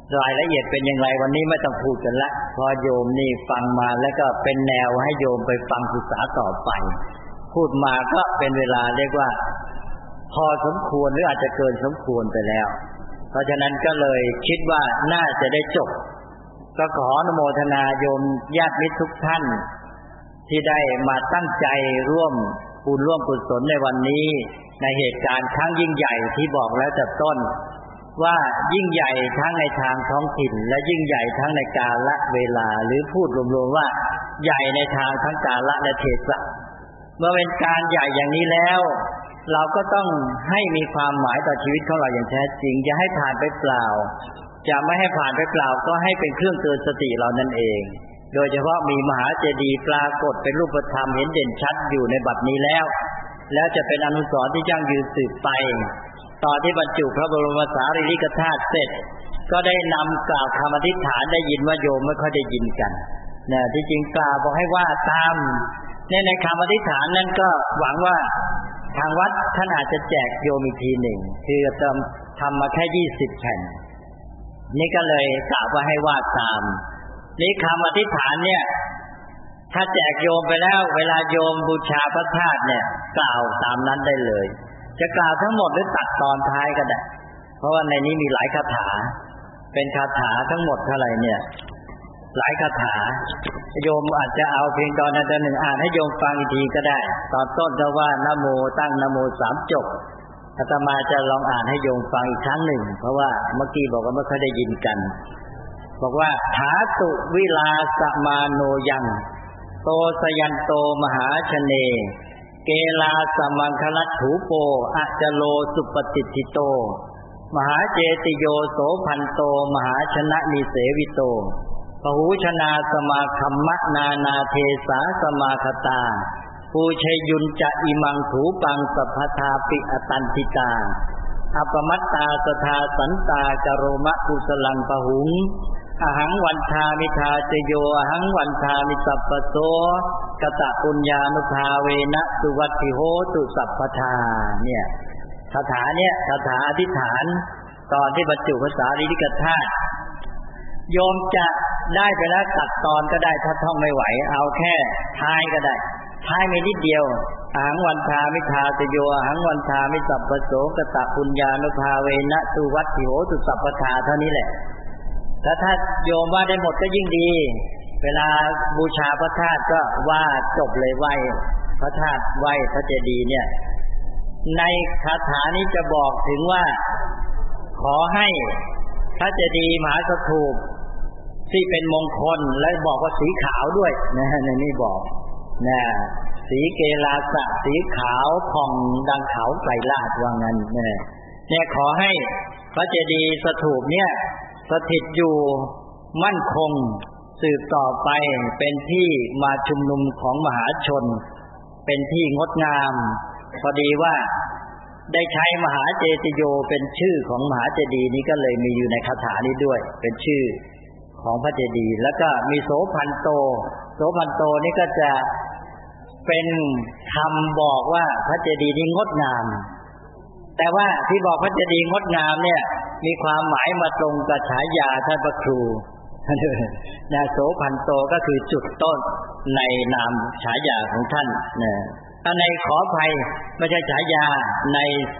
รายละเอียดเป็นอย่างไรวันนี้ไม่ต้องพูดกันละพอโยมนี่ฟังมาแล้วก็เป็นแนวให้โยมไปฟังศึกษาต่อไปพูดมาก็เป็นเวลาเรียกว่าพอสมควรหรืออาจจะเกินสมควรไปแล้วเพราะฉะนั้นก็เลยคิดว่าน่าจะได้จบก็ขออนุโมทนาโยมญาติมิตรทุกท่านที่ได้มาตั้งใจร่วมบุญร่วมกุศลในวันนี้ในเหตุการณ์ครั้งยิ่งใหญ่ที่บอกแล้วแต่ต้นว่ายิ่งใหญ่ทั้งในทางท้องถิ่นและยิ่งใหญ่ทั้งในกาลเวลาหรือพูดรวมๆว่าใหญ่ในทางทั้งกาลและเทศะเมื่อเป็นการใหญ่อย่างนี้แล้วเราก็ต้องให้มีความหมายต่อชีวิตของเราอย่างแท้จริงอย่าให้ผ่านไปเปล่าจะไม่ให้ผ่านไปเปล่าก็ให้เป็นเครื่องเตือนสติเรานั่นเองโดยเฉพาะมีมหาเจดีย์ปรากฏเป็นรูปธรรมเห็นเด่นชัดอยู่ในบัดนี้แล้วแล้วจะเป็นอนุสรณ์ที่ยั่งยืนสืบไปตอนที่บรรจุพระบรมสารีริกธาตุเสร็จก็ได้นำกล่าวคำอธิษฐานได้ยินว่าโยมไม่ค่อยได้ยินกันเนี่ยที่จริงกล่าวบอกให้ว่าตามเนี่ยในคำอธิษฐานนั้นก็หวังว่าทางวัดท่านอาจจะแจกโยมอีกทีหนึ่งคือทำทำมาแค่ยี่สิบแผ่นนี่ก็เลยกล่าวว่าให้ว่าตามนี่คำอธิษฐานเนี่ยถ้าแจกโยมไปแล้วเวลาโยมบูชาพระธาตุเนี่ยกล่าวตามนั้นได้เลยจะกล่าวทั้งหมดหรือตัดตอนท้ายก็ได้เพราะว่าในนี้มีหลายคาถาเป็นคาถาทั้งหมดเท่าไหร่เนี่ยหลายคาถาโยมอาจจะเอาเพียงตอนนั้นตอนหนึ่งอ่านให้โยมฟังอีกทีก็ได้ตอนต้นก็ว่านะโมตั้งนะโมสามจบอาตมาจะลองอ่านให้โยมฟังอีกครั้งหนึ่งเพราะว่าเมื่อกี้บอกว่าไม่เคยได้ยินกันบอกว่าถาตุวิลาสมาโนยังโตสยันโตมหาชเนเกลาสมังคลัตถูโปอะจโลสุปฏิทิโตมหาเจติโยโสพันโตมหาชนะนิเสวิโตปหูชนาสมาคัมมะนานาเทสาสมาคตาปูเชยุนจะอิมังถูปังสัพพทาปิอตันติตาอัปมัตตาสทาสันตากโรมะกุสลังปหุงอหังวันทามิทาเจโยอหังวันทามิสัพพโสกตะปุญญานุภาเวนะสุวัตถิโหตุสัพพทาเนี่ยคาถาเนี่ยคาถาอธิษฐานตอนที่บรรจุพระสารีริกธาตุโยมจะได้ไปแล้วตัดตอนก็ได้ถ้าท่องไม่ไหวเอาแค่ท้ายก็ได้ท้ายมีนิดเดียวอหังวันทามิทาเจโยอหังวันทามิสัพพโสกตะปุญญานุภาเวนะสุวัตถิโหตุสัพพทาเท่านี้แหละแล้วถ้าโยมว่าได้หมดก็ยิ่งดีเวลาบูชาพระธาตุก็ว่าจบเลยไหว้พระธาตุไหว้พระเจดีย์เนี่ยในคาถานี้จะบอกถึงว่าขอให้พระเจดีย์มหาสถูปที่เป็นมงคลและบอกว่าสีขาวด้วยนะในนี้บอกนะสีเกลาสะสีขาวผ่องดังเขาไกรลาดว่างั้นเนี่ยเนี่ยขอให้พระเจดีย์สถูปเนี่ยสถิตอยู่มั่นคงสืบต่อไปเป็นที่มาชุมนุมของมหาชนเป็นที่งดงามพอดีว่าได้ใช้มหาเจติโยเป็นชื่อของมหาเจดีย์นี้ก็เลยมีอยู่ในคาถานี้ด้วยเป็นชื่อของพระเจดีย์แล้วก็มีโสพันโตโสพันโตนี่ก็จะเป็นคำบอกว่าพระเจดีย์นี้งดงามแต่ว่าที่บอกพระเจดีย์งดงามเนี่ยมีความหมายมาตรงกับฉายาท่านพระครูนะโสพันโตก็คือจุดต้นในนามฉายาของท่านนะอันในขออภัยไม่ใช่ฉายาใน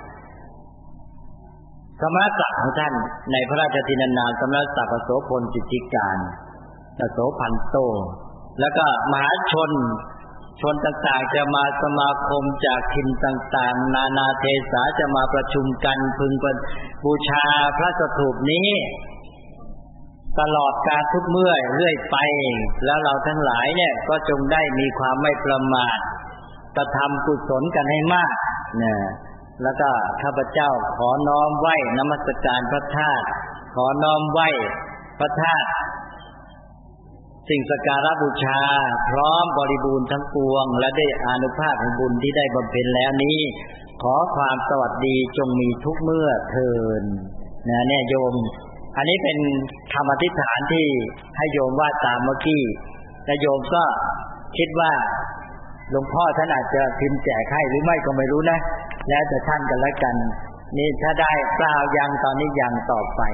สมณศักดิ์ของท่านในพระราชทินนามสมณศักดิ์โสพลสิทธิการโสพันโตแล้วก็มหาชนชนต่างๆจะมาสมาคมจากถิ่นต่างๆนานาเทศาจะมาประชุมกันพึงบูชาพระสถูปนี้ตลอดกาลทุกเมื่อเรื่อยไปแล้วเราทั้งหลายเนี่ยก็จงได้มีความไม่ประมาทกระทำกุศลกันให้มากนะแล้วก็ข้าพเจ้าขอน้อมไหว้นมัสการพระธาตุขอน้อมไหว้พระธาตุสิ่งสักการะบูชาพร้อมบริบูรณ์ทั้งปวงและได้อานุภาพแห่งบุญที่ได้บำเพ็ญแล้วนี้ขอความสวัสดีจงมีทุกเมื่อเทินนะเนี่ยโยมอันนี้เป็นคำอธิษฐานที่ให้โยมว่าตามเมื่อกี้แต่โยมก็คิดว่าหลวงพ่อท่านอาจจะพิมพ์แจกให้หรือไม่ก็ไม่รู้นะแล้วแต่ท่านกันแล้วกันนี่ถ้าได้กล่าวยังตอนนี้ยังต่อไป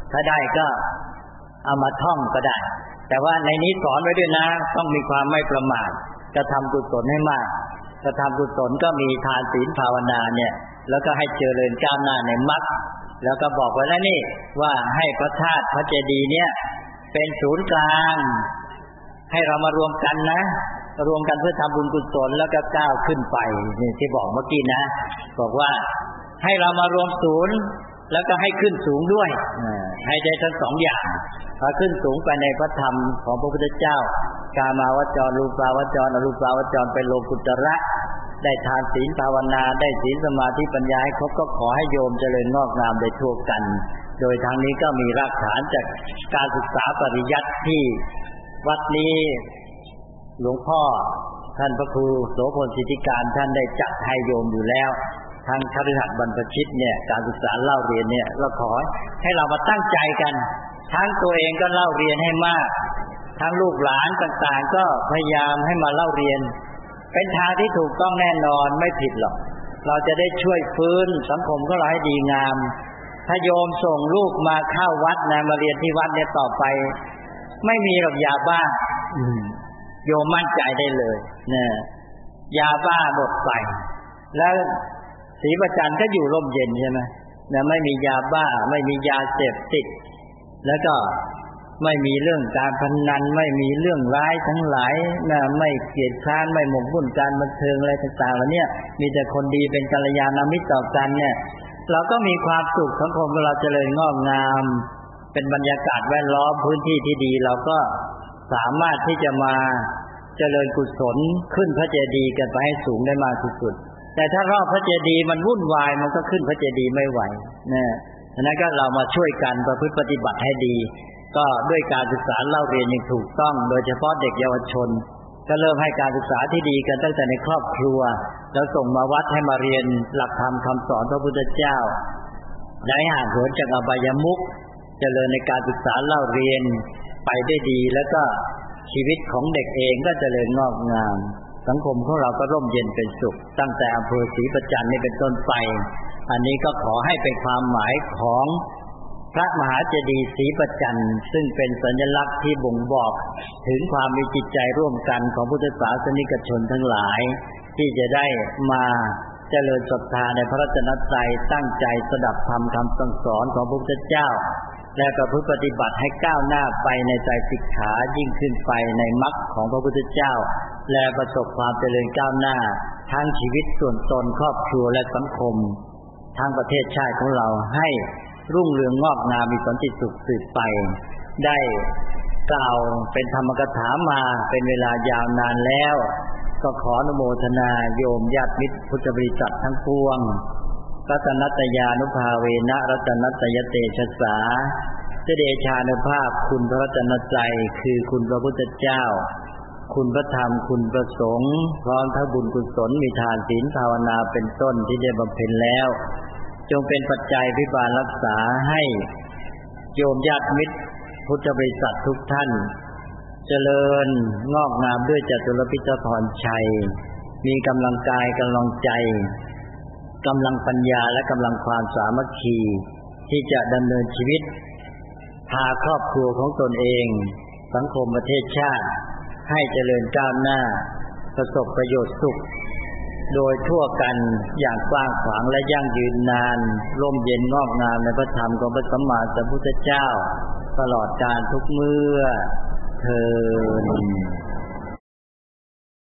ถ้าได้ก็เอามาท่องก็ได้แต่ว่าในนี้สอนไว้ด้วยนะต้องมีความไม่ประมาทกระทำกุศลให้มากกระทำกุศลก็มีทานศีลภาวนาเนี่ยแล้วก็ให้เจริญก้าวหน้าในมรรคแล้วก็บอกไว้แล้วนี่ว่าให้พระธาตุพระเจดีย์เนี่ยเป็นศูนย์กลางให้เรามารวมกันนะรวมกันเพื่อทำบุญกุศลแล้วก็ก้าวขึ้นไปนี่ที่บอกเมื่อกี้นะบอกว่าให้เรามารวมศูนย์แล้วก็ให้ขึ้นสูงด้วยให้ได้ทั้งสองอย่างพอขึ้นสูงไปในพระธรรมของพระพุทธเจ้ากามาวจรรูปาวจรอรูปาวจรเป็นโลกุตระได้ทานศีลภาวนาได้ศีลสมาธิปัญญาให้ครบก็ขอให้โยมเจริญงอกงามได้ทั่วกันโดยทางนี้ก็มีรากฐานจากการศึกษาปริยัติที่วัดนี้หลวงพ่อท่านพระครูโสพลสิทธิการท่านได้จัดให้โยมอยู่แล้วทางคฤหัสถ์บรรพชิตเนี่ยการศึกษาเล่าเรียนเนี่ยเราขอให้เรามาตั้งใจกันทั้งตัวเองก็เล่าเรียนให้มากทั้งลูกหลานต่างๆก็พยายามให้มาเล่าเรียนเป็นทางที่ถูกต้องแน่นอนไม่ผิดหรอกเราจะได้ช่วยฟื้นสังคมของเราให้ดีงามถ้าโยมส่งลูกมาเข้าวัดนะมาเรียนที่วัดเนี่ยต่อไปไม่มีหรอกยาบ้าโยมมั่นใจได้เลยเนี่ยยาบ้าหมดไปแล้วศรีประจันทร์ก็อยู่ร่มเย็นใช่ไหมเนี่ยไม่มียาบ้าไม่มียาเสพติดแล้วก็ไม่มีเรื่องการพนันไม่มีเรื่องร้ายทั้งหลายนะไม่เกลียดค้านไม่หมกมุ่นการบันเทิงอะไรต่างๆเหล่านี้มีแต่คนดีเป็นกัลยาณมิตรต่อกันเนี่ยเราก็มีความสุขสังคมของเราเจริญงอกงามเป็นบรรยากาศแวดล้อมพื้นที่ที่ดีเราก็สามารถที่จะมาเจริญกุศลขึ้นพระเจดีย์กันไปให้สูงได้มากที่สุดแต่ถ้ารอบพระเจดีย์มันวุ่นวายมันก็ขึ้นพระเจดีย์ไม่ไหวนะฉะนั้นก็เรามาช่วยกันประพฤติปฏิบัติให้ดีก็ด้วยการศึกษาเล่าเรียนอย่างถูกต้องโดยเฉพาะเด็กเยาวชนก็เริ่มให้การศึกษาที่ดีกันตั้งแต่ในครอบครัวแล้วส่งมาวัดให้มาเรียนหลักธรรมคำสอนพระพุทธเจ้าได้ห่างเหินจากอบายมุขเจริญในการศึกษาเล่าเรียนไปได้ดีแล้วก็ชีวิตของเด็กเองก็เจริญงอกงามสังคมของเราก็ร่มเย็นเป็นสุขตั้งแต่อำเภอศรีประจันทร์นี่เป็นต้นไปอันนี้ก็ขอให้เป็นความหมายของพระมหาเจดีย์ศรีประจันทร์ซึ่งเป็นสัญลักษณ์ที่บ่งบอกถึงความมีจิตใจร่วมกันของพุทธศาสนิกชนทั้งหลายที่จะได้มาเจริญศรัทธาในพระรัตนตรัยตั้งใจสดับธรรมคำสั่งสอนของพระพุทธเจ้าและประพฤติปฏิบัติให้ก้าวหน้าไปในใจสิกขายิ่งขึ้นไปในมรรคของพระพุทธเจ้าและประสบความเจริญก้าวหน้าทั้งชีวิตส่วนตนครอบครัวและสังคมทั้งประเทศชาติของเราให้รุ่งเรืองงอกงามมีสันติสุขสืบไปได้กล่าวเป็นธรรมกถามาเป็นเวลายาวนานแล้วก็ขออนุโมทนาโยมญาติมิตรพุทธบริษัททั้งปวงรัตนัตยานุภาเวนะรัตนัตยเตชะสาเจเดชานุภาพคุณพระรัตนตรัยคือคุณพระพุทธเจ้าคุณพระธรรมคุณพระสงฆ์พร้อมทั้งบุญกุศลมีทานศีลภาวนาเป็นต้นที่ได้บำเพ็ญแล้วจงเป็นปัจจัยพิบาลรักษาให้โยมญาติมิตรพุทธบริษัททุกท่านเจริญงอกงามด้วยจตุรพิธพรชัยมีกำลังกายกำลังใจกำลังปัญญาและกำลังความสามัคคีที่จะดำเนินชีวิตพาครอบครัวของตนเองสังคมประเทศชาติให้เจริญก้าวหน้าประสบประโยชน์สุขโดยทั่วกันอย่างกว้างขวางและยั่งยืนนานร่มเย็นงอกงามในพระธรรมของพระสัมมาสัมพุทธเจ้าตลอดกาลทุกเมื่อเทอญ